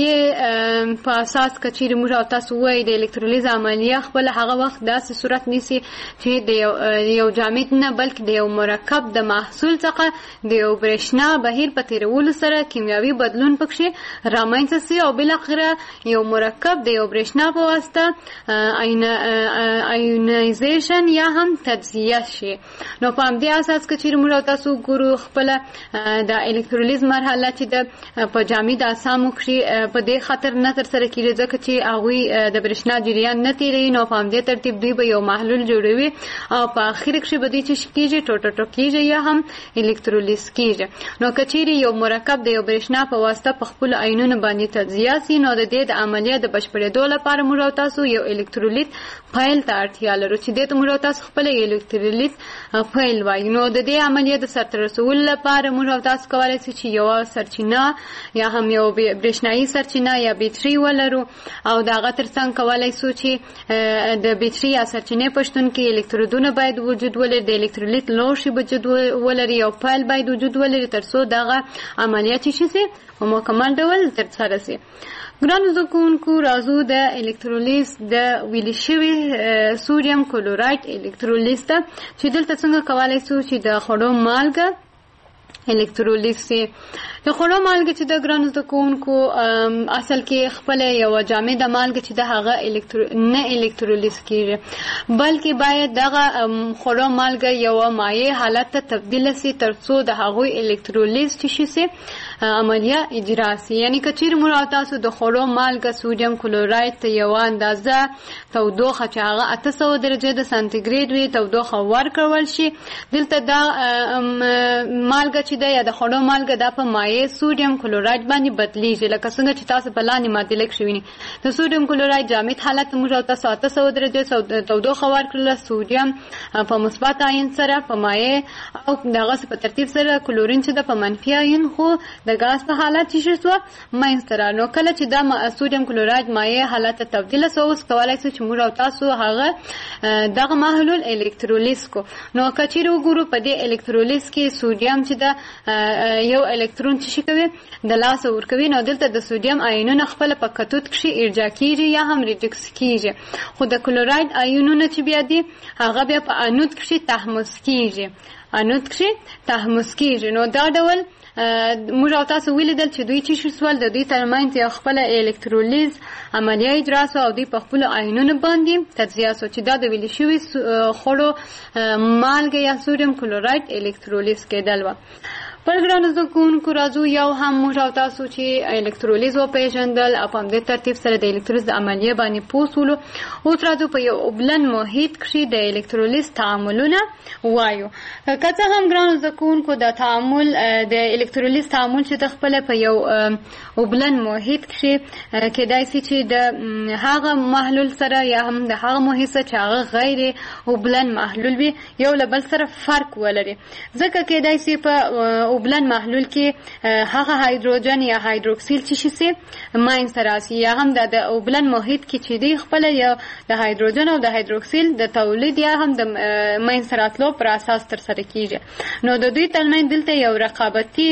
عملیې په اساس کچیر موږ تاسو وایي د الکترولیز عملیه خپل هغه وخت داسې صورت نیسي چې د یو جامد نه بلکې د یو مرکب د محصول څخه د یو برېښنا بهیر په تیرولو سره کیمیاوي بدلون پکې رامنځته شي او بالاخره یو مرکب د یو برېښنا په واسطه آیونایزیشن یا هم تجزیه شي. نو په همدې اساس کچیر موږ تاسو ګورو خپل د الکترولیز مرحله چې د په جامد اجسامو کې په دې خاطر نه ترسره کیږي ځکه چې هغوی د برېښنا جریان نه تیروي. نو په همدې ترتیب دوی به یو محلول جوړوي او په اخر کې به دوی چې کیږي ټوټه کیږي یا هم الکترولیز کیږي. نو کچیر یو مرکب د یو برېښنا په واسطه په خپل آینونو باندې تجزیه شي نو د دې د عملیه د بشپړېدو لپاره موږ تاسو یو الکترولیت فایل ته اړتیا لرو چې دې ته موږ تاسو خپل الکترولیت فایل وایو. نو د دې عملیه د سرته رسولو لپاره موږ تاسو کولای شئ چې یو سرچینه یا هم یو برېښنايي سرچینه یا بیټري ولرو او د هغه ترڅنګ کولای شو چې د بیټري یا سرچینې په شتون کې الکترودونه باید وجود ولري د الکترولیت لوښي وجود ولري او فایل باید وجود ولري ترڅو دغه عملیه چې شي په مکمل ډول ترسره شي. ګرانو زده کوونکو راځو د الکترولیز د ویلې شوي سودیم کلوراید الکترولیز ته چې دلته څنګه کولای شو چې د خوړو مالګه الکترولیز سي. د خوړو مالګه چې د ګرانو زده کوونکو اصل کې خپل یو جامد مالګه چې د هغه نه الکترولیز کیږي بلکې باید دغه خوړو مالګه یو مایع حالت ته تبدیل شي ترڅو د هغوی الکترولیز چې شي عملیه اجرا شي. یعنی کچیر موږ تاسو د خوړو مالګه سودیم کلوراید ته یو اندازه تودوخه چې هغه 800 درجه د سانتیګریډ وي تودوخه ورکول شي دلته دا مالګه چې د یا د خوړو مالګه د په مایع سودیم کلوراید باندې بدلیږي لکه څنګه چې تاسو په لاندې ماده لیک شوی د سودیم کلوراید جامد حالت موږ تاسو 800 درجه تودوخه ورکړل سودیم په مثبت آین سره په مایع او دغه په ترتیب سره کلورین چې د په منفي آین خو د غاز په حالت چې شو مینستره. نو کله چې د سودیم کلوراید مایع حالت تبدیل شو اوس کولای شو چې موږ تاسو هغه دغه محلول الکترولیز کو. نو کچیر وګورو په دې الکترولیز کې سودیم چې د یو الکترون چې کوي د لاس ورکوي نو دلته د سودیم آیونونه خپل په کتود کې ارجاع کیږي یا هم ریډکس کیږي خو د کلوراید آیونونه چې بیا دي هغه بیا په انود کې تحمض کیږي انود کې تحمض کیږي. نو دا ډول موږ او تاسو ولیدل چې دوی چې شول د دوی ترمنځ یو خپل الکترولیز عملیه اجرا سو او دوی په خپل آینونو باندې تجزیه سو چې دا د ویل شوی خړو مالګه یا سوډیم کلوراید الکترولیز کېدل و. پرګرانو زکونکو راځو یو هم موږ او تاسو چې الکترولیز او پیژندل او په دې ترتیب سره د الکترولیز عملیه باندې پوسولو او ترځو په یو بلن محیط کې د الکترولیز تعاملونه وایو. کله هم ګرانو زکونکو د تعامل د الکترولیز تعامل چې د خپل په یو بلن محیط کې کېدای شي چې د هغه محلول سره یا هم د هغه محیط چې هغه غیر بلن محلول وي یو له بل سره فرق ولري. ځکه کېدای شي په بلن محلول کې هغه هایدروجن یا هایدروکسیل چې شي ماین سره یا هم د بلن محیط کې چې دی خپل یا د هایدروجن او د هایدروکسیل د تولید یا هم د ماین سره تلو پر اساس تر سره کیږي. نو د دوی ترمنځ دلته یو رقابتي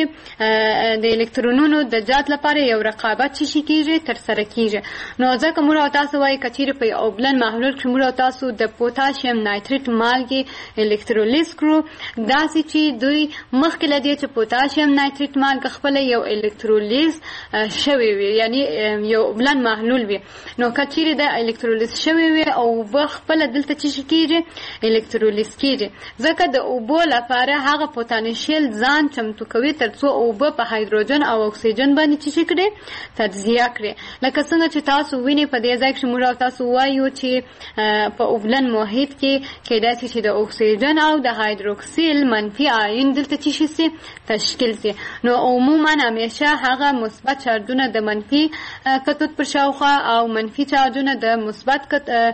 د الکترونونو د جات لپاره یو رقابت چې کیږي تر سره کیږي. نو ځکه موږ او تاسو وایي کچېر په یو بلن محلول کې موږ او تاسو د پوتاشیم نایتریت مالګې الکترولیز کړو داسې چې دوی مخکې له دې چې پوتاشیم نایتریت مالګه خپل یو الکترولیز شوی وي یعنی یو بلن محلول وي. نو کچېر د الکترولیز شوی وي او خپل دلته چې کیږي الکترولیز کیږي ځکه د اوبو لپاره هغه پوتانشیل ځان چمتو کوي ترڅو اوبه په هایدروجن او اکسیجن باندې چې کړي تجزیه کړي. لکه څنګه چې تاسو ویني په دې ځای کې موږ تاسو وایو چې په اوبلن محیط کې کېدای شي چې د اکسیجن او د هایدروکسیل منفي آیون دلته چې شي تشکیل شي. نو عموما همیشه هغه مثبت چارجونه د منفي کتود پر شاوخوا او منفي چارجونه د مثبت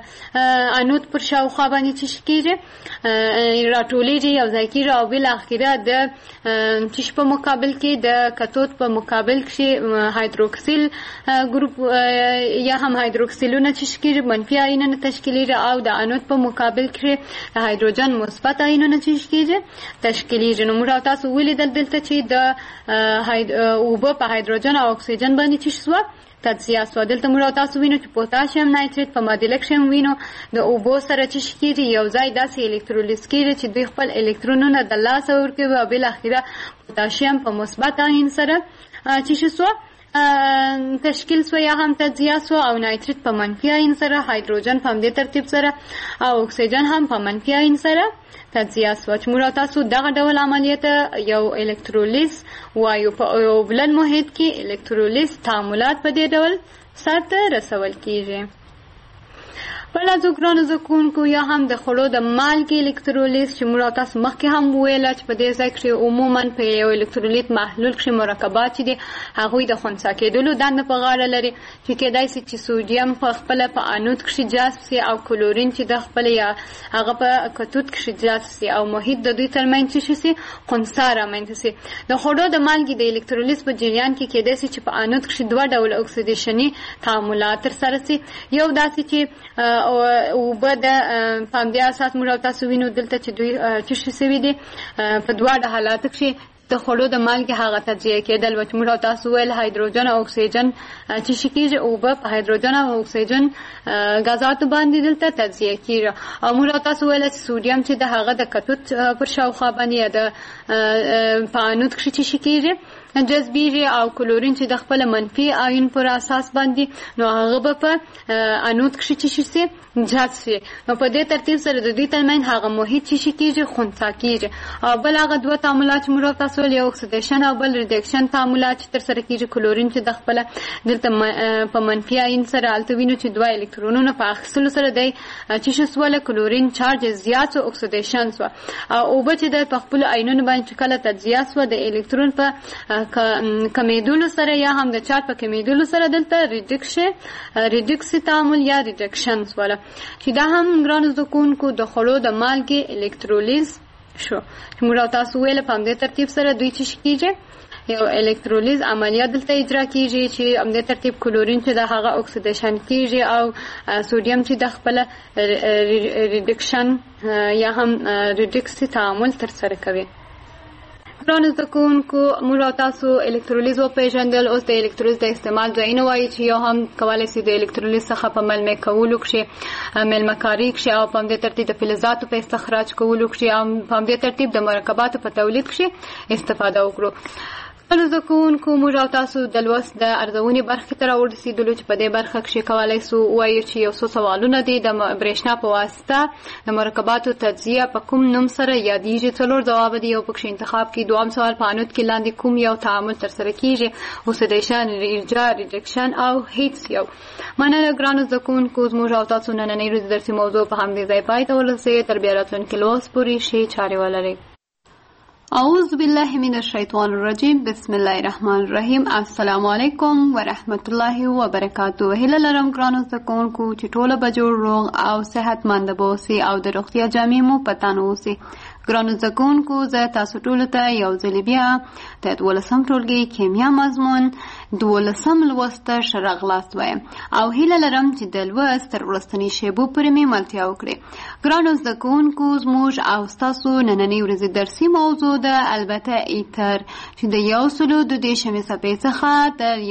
انود پر شاوخوا باندې چې کېږي راټولیږي او ځای کېږي او بل اخیره د چې په مقابل کې د کتود په مقابل کې هایدروکسیل ګروپ یا هم هایدروکسیلونه چې کېږي منفي آیونونه تشکیلیږي او د انود په مقابل کې د هایدروجن مثبت آیونونه چې کېږي تشکیلیږي. نو موږ تاسو ولیدل دلته چې د اوبه په هایدروجن او اکسیجن باندې چې شو تجزیه سو. دلته موږ تاسو وینو چې پوتاشیم نایتریت په معادله کې وینو د اوبو سره چې کېږي یو ځای داسې الکترولیز کېږي چې دوی خپل الکترونونه د لاسه ورکوي او بل اخیره پوتاشیم په مثبت آیون سره چې شو تشکیل سو یا هم تجزیه سو او نایتریت په منفي آیون سره هایدروجن په همدې ترتیب سره او اکسیجن هم په منفي آیون سره تجزیه سو. چې موږ تاسو دغه ډول عملیات یو الکترولیز وایو. په یو بلن محیط کې الکترولیز تعاملات په دې ډول سرته رسول کیږي. بل از ګرانو زکونکو یا هم د خړو د مالګې الکترولیز چې موږ تاسو مخکې هم ویل چې په دې ځای کې عموما په یو الکترولیت محلول کې مرکبات دي هغه د خنثی کېدلو دنده په غاړه لري چې کېدای شي چې سوډیم په خپل په انود کې جذب شي او کلورین چې د خپل یا هغه په کتود کې جذب شي او محیط د دوی ترمنځ شي خنثی رامنځته شي. د خړو د مالګې د الکترولیز په جریان کې کېدای شي چې په انود کې دوه ډول اکسیدیشني تعاملات تر سره شي. یو داسې چې او بعد په دې اساس موږ تاسو وینو دلته چې دوی چې شوي دي په دوه حالات کې د خړو د مالګې هغه تجزیه کېدل چې موږ تاسو ویل هایدروجن او اکسیجن چې شکیږي او په هایدروجن او اکسیجن غازات باندې دلته تجزیه کیږي او موږ تاسو ویل چې سوډیم چې د هغه د کتود پر شاوخوا باندې د پانود کې شکیږي جذبیږي او کلورین چې د خپل منفي آیون پر اساس باندې نو هغه په انود کې شي جذب شي. نو په دې ترتیب سره د دې ترمن هغه محیط چې کېږي خنثی کېږي او بل هغه دوه تعاملات موږ تاسو له اکسیدیشن او بل ریډکشن تعاملات تر سره کېږي. کلورین چې د خپل دلته په منفي آیون سره التوینو چې دوه الکترونونه په اخیستلو سره دی چې شسوله کلورین چارج زیات او اکسیدیشن سو او به چې د خپل آیونونو باندې کله تجزیه سو د الکترون په کمیدولو سره یا هم د چارج په کمیدولو سره دلته ریډکس تعامل یا ریډکشن سواله چې دا هم ګرانو زکونکو د خړو د مالګې الکترولیز شو. موږ تاسو ویل په دې ترتیب سره دوی چې کیږي یو الکترولیز عملیات دلته اجرا کیږي چې په دې ترتیب کلورین چې د هغه اکسیدیشن کیږي او سوډیم چې د خپل ریډکشن یا هم ریډکس تعامل تر سره کوي. ګرانو زکونکو موږ تاسو الکترولیز او پیژندل اوس د الکترولیز د استعمال ځایونه وایي چې یو هم کولای شي د الکترولیز څخه په ملمه کولو کې ملمه کاری کې او په دې ترتیب د فلزاتو په استخراج کولو کې او په دې ترتیب د مرکباتو په تولید کې استفاده وکړو. زده کوونکو موږ او تاسو د لوست د ارزونې برخې ته راورسېدلو چې په دې برخه کښې کولی سو ووایو چې یو څو سوالونه دي د برېښنا په واسطه د مرکباتو تجزیه په کوم نوم سره یادېږي. 4 ځواب دي یو پکښې انتخاب کړي. دویم سوال په عنود کې لاندې کوم یو تعامل ترسره کېږي؟ اوکسیډیشن، ارجاع، ریډکشن او هیڅ یو. مننه ګرانو زده کوونکو، زموږ او تاسو نننۍ ورځې درسي موضوع په همدې ځای پای ته ورسېد. تر بیا راتلونکي لوست پورې ښې چارې ولرئ. اعوذ بالله من الشیطان الرجیم. بسم الله الرحمن الرحیم. السلام علیکم ورحمت الله وبرکاته. هیله لرم ګرانو زده کوونکو چې ټوله به جوړ، روغ او صحتمند به اوسئ او د روغتیا جامې مو په تن اوسي. ګرانو زده کوونکو، زه تاسو ټولو ته یو ځل بیا د 12م ټولګي کیمیا مضمون 12م لوست ته ښه راغلاست وایم او هیله لرم چې د لوست تر وروستنۍ شیبو پورې مې ملتیا وکړئ. ګرانو زده کوونکو، زموږ او ستاسو نننۍ ورځې درسي موضوع ده البته ایتر چې د 130 صفحې څخه تر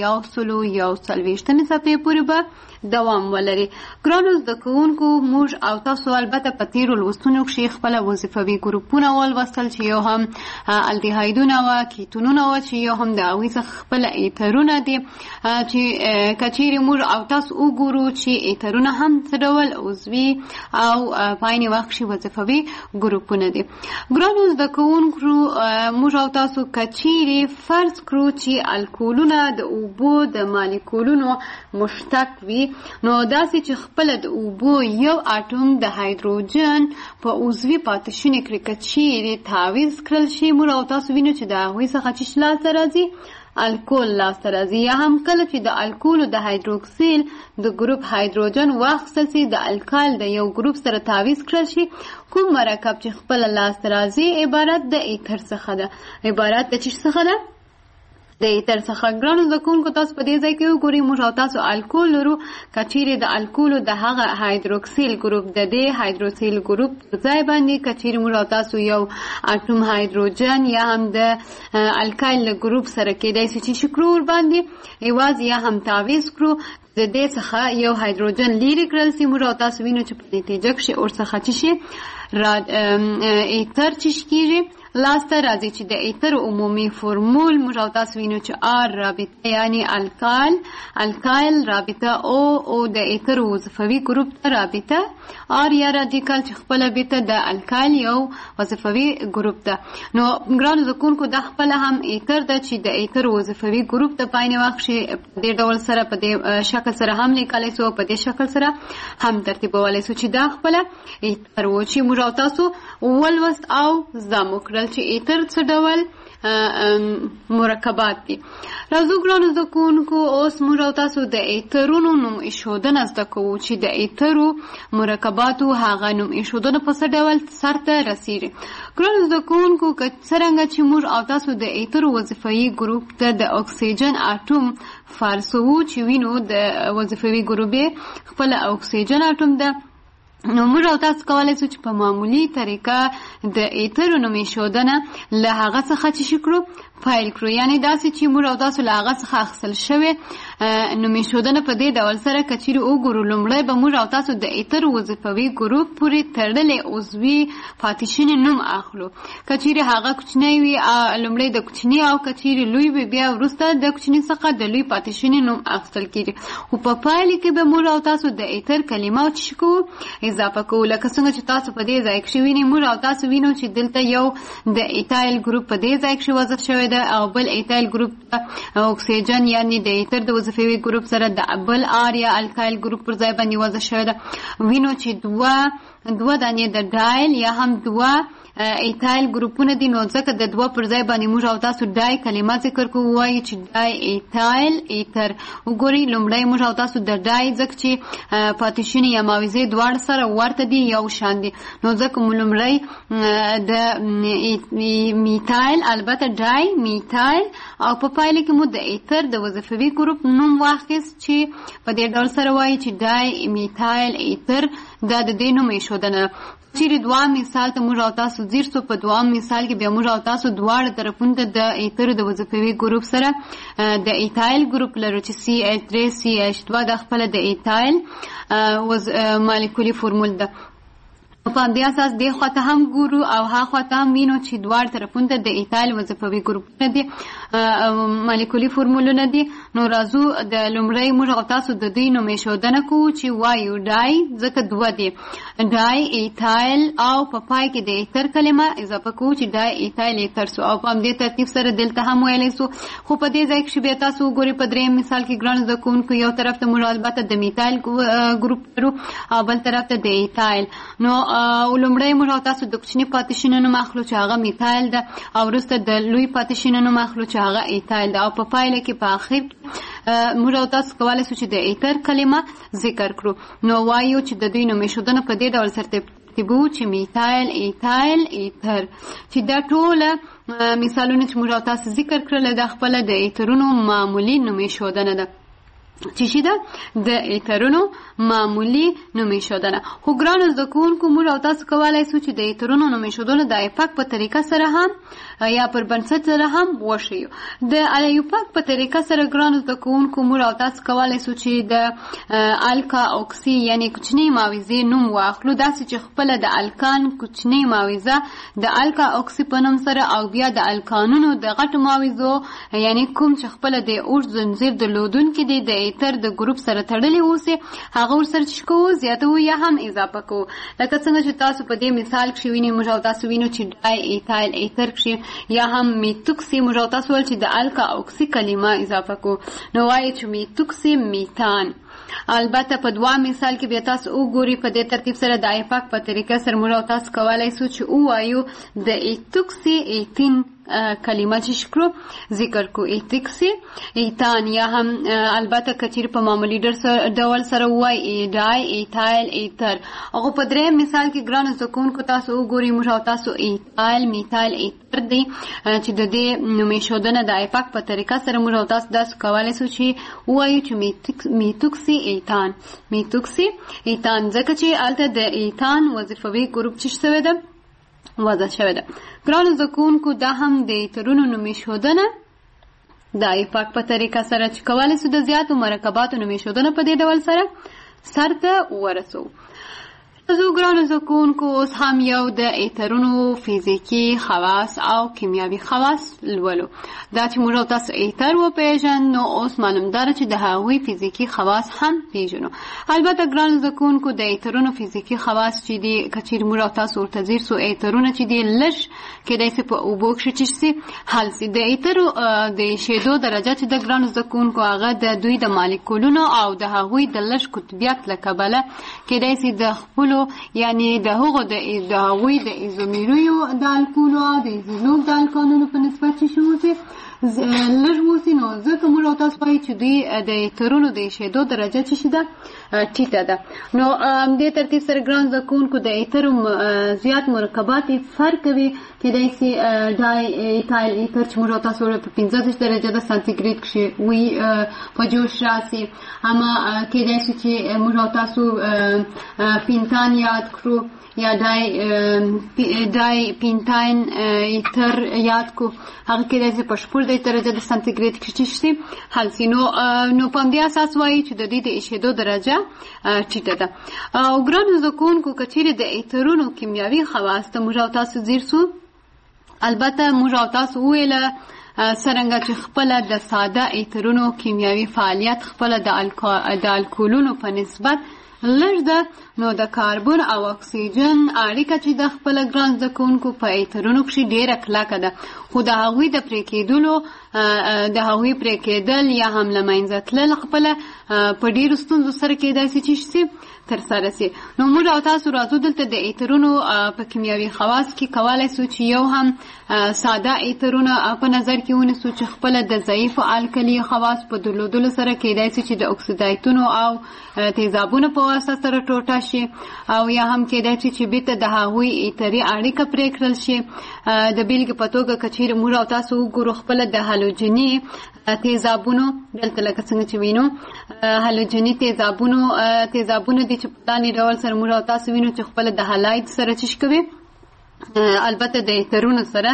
140 صفحې پورې به دوام ولري. ګرانو زده کوونکو، موږ او تاسو البته په تیرو لوستونو کښې خپله وظیفوي ګروپونه ولوستل چې یو هم الدیهایدونه وه، کیتونونه وه چې یو هم د هغوی څخه خپله ایترونه دي چې که چیرې موږ او تاسو وګورو چې ایترونه هم څه ډول عضوي او په عین وخت کښې وظیفوي ګروپونه دي. ګرانو زده کوونکو، موږ او تاسو که چیرې فرض کړو چې الکولونه د اوبو د مالیکولونو مشتق وي، نو داسې چې خپله د اوبو یو اټوم د هایدروجن په عضوي پاتې کړي که چیرې تعویض کړل شي، موږ او تاسو وینو چې د هغوی څخه چې لاسته راځي الکول لاسته راځي. یا هم کله چې د الکولو د هایدروکسیل د ګروپ هایدروجن واخیستل شي د الکال د یو ګروپ سره تعویض کړل شي، کوم مرکب چې خپله لاسته راځي عبارت د ایتر څخه ده. عبارت د څه څخه ده؟ د ایتر څخه. ګرانو زده کوونکو، تاسو په دې ځای کې وګورئ موږ او تاسو الکول لرو. که چیرې د الکولو د هغه هایدروکسیل ګروپ د دې هایدروکسیل ګروپ پر ځای باندې که چیرې موږ او تاسو یو اټوم هایدروجن یا هم د الکایل ګروپ سره کېدای شي چې شکرو ورباندې یوازې یا هم تعویض کړو، د دې څخه یو هایدروجن لیرې کړل شي. موږ او تاسو وینو چې په نتیجه کښې ورڅخه څه شي ایتر څه کېږي لاسته راځي چې د ایتر عمومي فرمول موږ او تاسو وینو چې آر رابطه یعنی الکایل رابطه او د ایتر وظیفوي ګروپ ته رابطه آر یا رادیکال چې خپله بیته د الکایل یو وظیفوي ګروپ ده. نو ګرانو زده کوونکو، دا خپله هم ایتر ده چې د ایتر وظیفوي ګروپ ته په عین وخت کښې په دې ډول سره په دې شکل سره هم لیکلی سو او په دې شکل سره هم ترتیبولی سو چې دا خپله ایتر و چې موږ او تاسو ولوست او زده مو کړل چې ایتر څه ډول مرکبات دي. راځو ګرانو زده کوونکو، اوس موږ او تاسو د ایترونو نوم ایښودنه زده کوو چې د ایترو مرکباتو هغه نوم ایښودنه په څه ډول سرته رسیږي. ګرانو زده کوونکو، که څرنګه چې موږ او تاسو د ایترو وظیفوي ګروپ ته د اکسیجن اټوم فرضوو چې وینو د وظیفوي ګروپ یې خپله اکسیجن اټوم ده، نو موږ او تاسو کولی سو چې په معمولي طریقه د ایترو نوم ایښودنه له هغه څخه چې کړو پیل کړو. یعنې داسې چې موږ او تاسو له هغه څخه اخیستل شوې نوم ایښودنه په دې ډول سره که چیرې وګورو، لومړی به موږ او تاسو د ایتر وظیفوي ګروپ پورې تړلی عضوي پاتې شوي نوم اخلو. که چیرې هغه کوچنی وي لومړی د کوچني او که چیرې لوی وي بیا وروسته د کوچني څخه د لوی پاتې شوي نوم اخیستل کېږي. خو په پایله کې به موږ او تاسو د ایتر کلمه څه کوو اضافه کوو. لکه څنګه چې تاسو په دې ځای کښې وینئ، موږ او تاسو وینو چې دلته یو د ایتایل ګروپ په دې ځای کښې وضع شوی ده او بل ایتایل ګروپ اکسیجن یعنی د ایتر د وظیفوي ګروپ سره د بل آر یا الکایل ګروپ پر ځای باندې وضع شوی ده. وینو چې دوه دانې د ډایل یا هم دوه ایتایل ګروپونه دي، نو ځکه د دوه پر ځای باندې موږ او تاسو ډای کلمه ذکر کوو، وایي چې ډای ایتایل ایتر. وګورئ، لومړی موږ او تاسو د ډای ځکه چې پاتې شوني یا معاوضې دواړه سره ورته دي، یو شان دي، نو ځکه مو لومړی د میتایل البته ډای میتایل او په پایله کې مو د ایتر د وظیفوي ګروپ نوم واخیست چې په دې ډول سره وایي چې ډای میتایل ایتر. دا د دې نوم ایښودنه. چیرې دوام مثال ته موږ او تاسو ځیر سو، په دوام مثال کې بیا موږ او تاسو دواړه طرفونو ته د ایترو د وظیفوي ګروپ سره د ایتایل ګروپ لرو چې CH3CH2 د خپله د ایتایل مالیکولي فرمول ده. په دې اساس د خواته هم ګورو او ها خواته هم وینو چې دواړه طرفونو ته د ایتایل وظیفوي ګروپونه دي مالیکولي فورمولونه دي. نو راځو د لومړی موږ او تاسو د دوی نوم ایښودنه کوو چې وایو ډای ځکه دوه دي ډای ایتایل او په پای کې د ایتر کلمه اضافه کوو چې ډای ایتایل ایتر سو او په همدې ترتیب سره دلته هم ویلی سو. خو په دې ځای کې بیا تاسو وګورئ په درېیم مثال کې ګرانو زده کوونکو یو طرف ته موږ البته د میتایل ګروپ لرو او بل طرف ته د ایتایل. نو لومړی موږ او تاسو د کوچني پاتې شنونو اخلو چې هغه میتایل ده او وروسته د لوی پاتې شنونو اخلو چې هغه ایتایل ده او په پایله کې په اخر موږ او تاسو کولی شو چې د ایتر کلمه ذکر کړو. نو وایو چې د دوی نوم ایښودنه په دې ډول سره ترتیبو چې میتایل ایتایل ایتر چې دا ټوله مثالونه چې موږ او تاسو ذکر کړل د خپله د ایترونو معمولي نوم ایښودنه ده چې شي ده د ایترونو معمولي نوم ایښودنه. خو ګرانو زده کوونکو موږ او تاسو کولی شو چې د ایترونو نوم ایښودنه د ایپاک په طریقه سره هم یا پر بنسټ سره هم وښیو. د ایپاک په طریقه سره ګرانو زده کوونکو موږ او تاسو کولی شو چې د الکا اوکسي یعنی کوچنۍ معاوضې نوم واخلو داسې چې خپله د الکان کوچنۍ معاوضه د الکا اوکسي په نوم سره او بیا د الکانونو د غټو معاوضو یعنی کوم چې خپله د اوږد زنځیر درلودونکي دي د ایتر د ګروپ سره تړلي اوسي هغه ورسره چې کوو زیاتوو یا هم اضافه کوو. لکه څنګه چې تاسو په دې مثال کښې وینئ موږ او تاسو وینو چې ډای ایتایل ایتر کښې یا هم میتوکسي موږ او تاسو ویل چې د الکا اوکسي کلمه اضافه کوو. نو وایي چې میتوکسي میتان. البته په دوه مثال کې بیا تاسو وګورئ په دې ترتیب سره د ایپاک په طریقه سره موږ او تاسو کولی شو چې ووایو د ایتوکسي ایتین کلمه چې شکرو ذکر کو ایتکسي ایتان یا هم البته کچیر په معمولی ډول سره وای ډای ایتایل ایتر. او په درېیم مثال کې ګرانو زده کوونکو تاسو وګورئ موږ او تاسو ایتایل میتایل ایتر دی چې د دې نوم ایښودنه د ایپاک په طریقه سره موږ او تاسو داسې کولی شو چې ووایو چې میتوکسي ایتان میتوکسي ایتان ځکه چې هلته د ایتان وظیفوي ګروپ چې شوی ده وضع شوی ده. ګرانو زده کوونکو دا هم د ایترونو نوم ایښودنه د ایپاک په طریقه سره چې کولی شو د زیاتو مرکباتو نوم ایښودنه په دې ډول سره سرته ورسوو. زه ګرانو زده کوونکو اوس هم یو د ایترونو فیزیکي خواص او کیمیاوي خواص لولو. دا چې موږ او تاسو ایتر وپېژنو نو اوس معلومداره چې د هغوی فیزیکي خواص هم پېژنو. البته ګرانو زده کوونکو د ایترونو فیزیکي خواص چې دي که چیرې موږ او تاسو ورته ځیر سو ایترونه چې دي لږ کیدای شي په اوبو کښې چې شي حل شي. د ایترو د ایښېدو درجه چې د ګرانو زده کوونکو هغه د دوی د مالیکولونو او د هغوی د لږ قطبیت له کبله کیدای شي د خپلو یعنی د هغو د هغوی د ایزومیریو د الکولو او د ایزولوک د الکانونو په نسبت چې شي اوسي لږ اوسي. نو ځکه موږ او تاسو وایي چې دوی د ایترونو د ایښېدو درجه چې شي ده ټیټه ده. نو همدې ترتیب سره ګران زده کوونکو د ایترو زیات مرکبات فرق کوي. کیدای شي ډای ایتایل ایتر چې موږ او تاسو په 15 درجه د سانتیګریډ کښې وي په جوش راسي. اما کیدای شي چې موږ او تاسو پینتان یاد کړو یا ډای پینتاین ایتر یاد کو هغه کیدای شي په 14 درجه د سانتیګریډ کښې شي حل شي. نو په همدې اساس وایي چې د دې د ایښېدو درجه ټیټه ده. او ګرانو زده کوونکو که چیرې د ایترونو کیمیاوي خواص ته موږ او تاسو ځیر سو البته موږ او تاسو وویله څرنګه چې خپله د ساده ایترونو کیمیاوي فعالیت خپله د الکولونو په نسبت لږ ده. نو د کاربن او اکسیجن اړیکه چې د خپله ګران زده کوونکو په ایترونو کښې ډېره کلکه ده. خو د هغوی د پرې کېدلو د هغوی پرې کېدل یا هم له منځه تلل خپله په ډېرو ستونزو سره کېدای شي چې شي ترسره شي. نو موږ او تاسو راځو دلته د ایترونو په کیمیاوي خواص کې کولی شو چې یو هم ساده ایترونه په نظر کې ونیسو چې خپله د ضعیفو الکلي خواص په درلودلو سره کېدای شي چې د اکسیدایتونو او تیزابونو په واسطه سره ټوټه شي او یا هم کېدای شي چې بیرته د هغوی ایتري اړیکه پرې کړل شي. د بیلګې په توګه که چیرې موږ او تاسو وګورو خپله د هالوجني تیزابونو دلته لکه څنګه چې وینو هالوجني تیزابونو دي چې په دانې ډول سره موږ او تاسو وینو چې خپله د هالاید سره چش کوي البته د ایترونو سره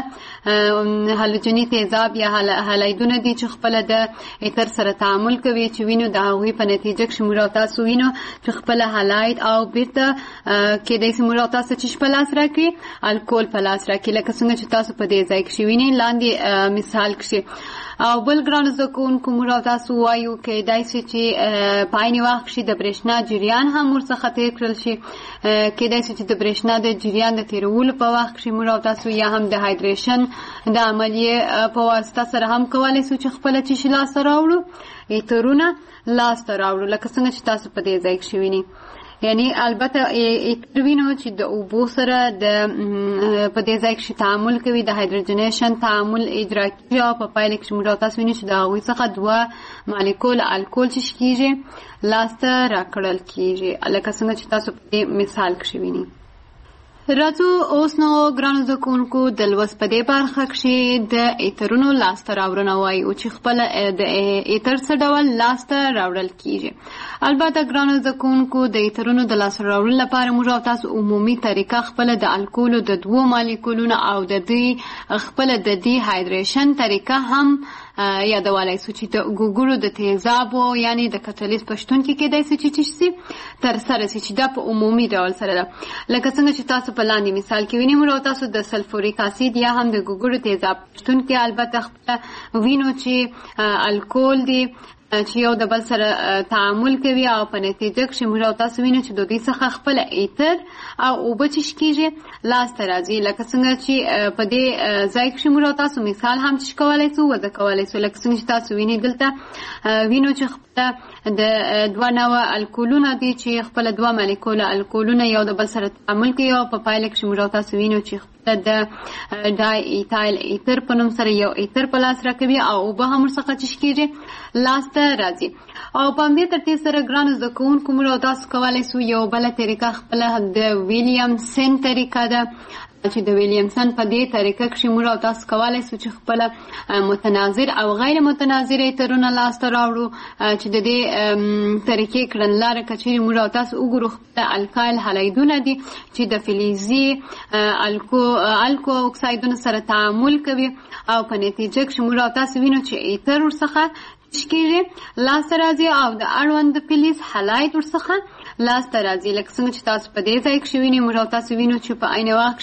هالوجني تیزاب یا هالایدونه دي چې خپل د ایتر سره تعامل کوي چې وینو د هغوی په نتیجه کې موږ او تاسو وینو چې خپل هالاید او بیرته کېدای شي موږ او تاسو چې په لاس راکړي الکول په لاس راکړي لکه څنګه چې تاسو په دې ځای کې ویني لاندې مثال کې او بل ګران زده کوونکو موږ او تاسو وایو کېدای شي چې په عین وخت کې د برېښنا جریان هم ورڅخه تیر کړل شي کېدای شي چې د برېښنا د جریان د تیرولو په وخت کې موږ او تاسو یا هم د هایدریشن د عملیې په واسطه سره هم کولی شو چې خپل چې لاس راوړو ایترونه لاس راوړو لکه څنګه چې تاسو په دې ځای کې ویني یعنی البته ایتر وینو چې د اوبو سره د په دې ځای کې تعامل کوي د هایدروجنیشن تعامل اجرا کوي او په پایله کې موږ تاسو ویني چې د هغوی څخه دوه مالیکول الکول چې کیږي لاس ته راکړل کیږي لکه څنګه چې تاسو په مثال کې ویني راځو اوس نو ګرانو زده کوونکو د لوست په دې برخه کې د ایترونو لاسته راوړنه وایو چې خپل د ایتر څه ډول لاسته راوړل کیږي البته ګرانو زده کوونکو د ایترونو د لاسته راوړلو لپاره موږ تاسو عمومي طریقه خپل د الکولو د دوه مالیکولونو او د دې خپل د دی هایدریشن طریقه هم یادولای سو چې د ګوګړو د تیزابو یعنی د کتالیز پښتون کې کېدای شي چې تر سره شي چې دا په عمومي ډول سره ده لکه څنګه چې تاسو په لاندې مثال کې وینئ موږ تاسو د سلفوریک اسید یا هم د ګوګړو تیزاب پښتون کې البته خپل وینو چې الکول دی چې یو د بل سره تعامل کوي او په نتیجه کې موږ تاسو وینو چې د دې څخه خپل ایتر او اوبه چې کیږي لاس ته راځي لکه څنګه چې په دې ځای کې موږ تاسو مثال هم چې کولای شو وځه کولای شو لکه څنګه چې تاسو وینئ دلته وینو چې خپل د دوه نوع الکولونه دي چې خپل دوه مالیکول الکولونه یو د بل سره تعامل کوي او په پایله کې موږ تاسو وینو چې د ډای ایتایل ایتر په نوم سره یو ایتر په لاس راکوي او اوبه هم ورڅخه چې کیږي لاس ته راځي او په همدې ترتیب سره ګرانو زده کوونکو موږ تاسو کولی شو یو بله طریقه خپله د ویلیامسن طریقه ده چې د ویلیامسن په دې طریقه کې موږ تاسو کولی شو چې خپله متناظر او غیر متناظر ایترونه لاسته راوړو چې د دې طریقې کړنلاره که چیرې موږ تاسو وګورو خپله الکایل هالایدونه دي چې د فلزي الکو اکسایدونو سره تعامل کوي او په نتیجه کې موږ تاسو وینو چې ایتر ورڅخه کیږي لاس راځي او د اړوند فلز هالاید ورڅخه لاس راځي لکه څنګه چې تاسو په دې ځای کې وینئ موږ تاسو وینو چې په عین وخت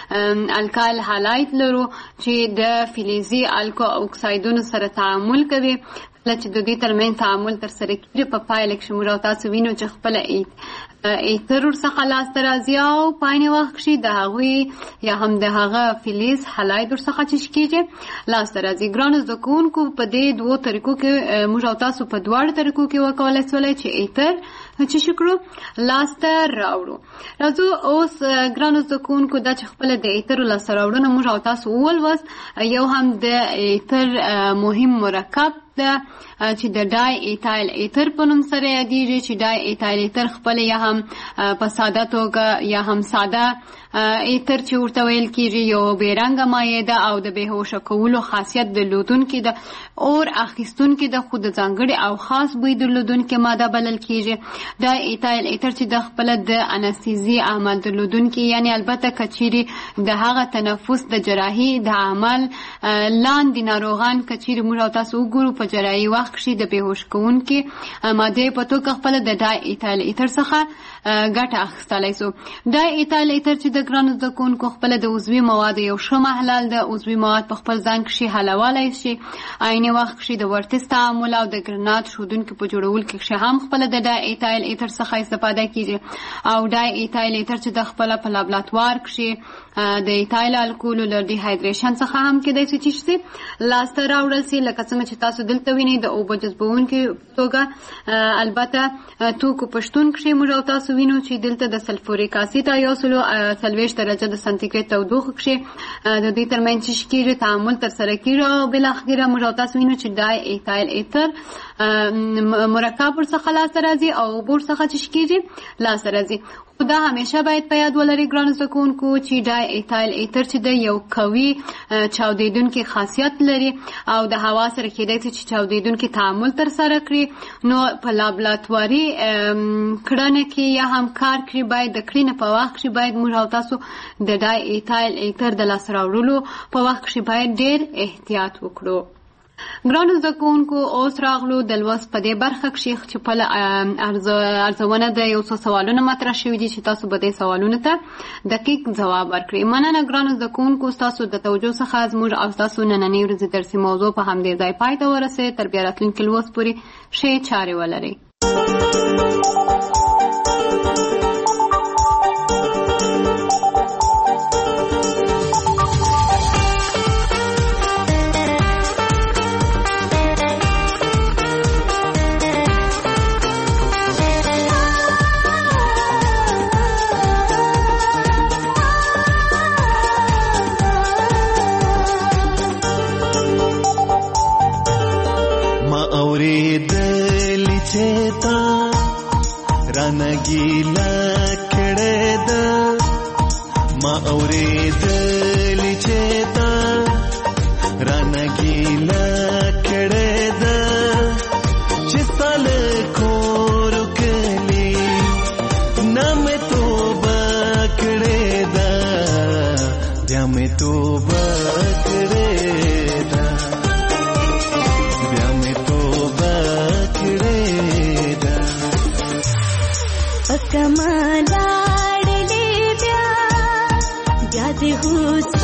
کې الکایل هالاید لرو چې د فلزي الکو اکسایدونو سره تعامل کوي چې د دې ترمن تعامل تر سره کیږي په پایله کې موږ تاسو وینو چې خپل ایتر ورڅخه لاس راځي او په عین وخت کې د هغوی یا هم د هغه فلز هالاید ورڅخه چې کیږي لاس راځي ګرانو زده کوونکو په دې دوو طریقو کې موږ تاسو په دواړو طریقو کې وکولای شئ چې ایتر چې شکرو لاس ته راوړو راځو اوس ګرانو زده کوونکو دا چې خپل د ایتر لاس راوړنه موږ تاسو ولوست یو هم د ایتر مهم مرکب ده چې د ډای ایتایل ایتر په نوم سره یادیږي چې ډای ایتایل ایتر خپل یا هم په ساده توګه یا هم ساده ایتر چې ورته ویل کېږي یو بېرنګه مایع ده او د بېهوشه کولو خاصیت درلودونکې ده اور اخیستونکې ده خو د ځانګړي او خاص بوی درلودونکې ماده بلل کېږي دا ایتایل ایتر چې د خپله د انستیزي عمل درلودونکې یعنی البته که چیرې د هغه تنفس د جراحي د عمل لاندې ناروغان که چیرې موږ تاسو وګورو په جراحي وخت کې د بېهوش کوونکې مادې په توګه خپله د ډای ایتایل ایتر څخه ګټه اخیستلی شو ډای ایتایل ایتر چې د ګرانو زده کوونکو خپله د عضوي موادو یو ښه محلل د عضوي مواد په خپل ځان کښې حلولی شي عین وخت کښې د ورتس تعامل او د ګرنات ښودونکي په جوړولو کې هم خپله د ډای ایتایل ایتر څخه استفاده کېږي او ډای ایتایل ایتر چې د خپله په لابراتوار کښې د ایتایل الکولو له ډیهایدریشن څخه هم کېدای شي چې لاسته راوړل شي لکه څنګه چې تاسو دلته وینئ د اوبه جذبونکي توګه البته توکو پښتون کښې موږ تاسو وینو چې دلته د سلفوریک اسید یو سلو 40 درجه د سانتیګریډ تودوخه کښې د دوی ترمنځ چې کېږي تعامل ترسره کېږي او بالاخره موږ تاسو وینو چې ډای ایتایل ایتر مرکب ورڅخه لاسته راځي او ورڅخه چې کیږي لاسته راځي. خو دا همیشه باید په یاد ولرئ ګرانو زده کوونکو چې ډای ایتایل ایتر چې د یو قوي چاودیدونکي خاصیت لري او د هوا سره کېدای شي چې چاودیدونکي تعامل ترسره کړي. نو په لابراتواري کړنه کې یا هم کار کړي باید د کړنې په وخت کې باید موږ او تاسو د ډای ایتایل ایتر د لاسته راوړلو په وخت کې باید ډېر احتیاط وکړو. ګرانو زده کوونکو اوس راغلو د لوست په دې برخه کې چې په ارزونه د یو څو سوالونه مطرح شوي دي چې تاسو به دې سوالونو ته دقیق ځواب ورکړئ. مننه ګرانو زده کوونکو ستاسو د توجه څخه زموږ او ستاسو نننۍ ورځې درسي موضوع په همدې ځای پای ته ورسېد. تر بیا راتلونکي لوست پورې ښې چارې ولرئ. رانګیلا کړه د ما اورېدل چې تا رانګیلا کړه د چې سال کور کلی نام توبه کړه د بیا مې توبه کړه د بیا مې توبه کړه کما لاړلې بیا د هوس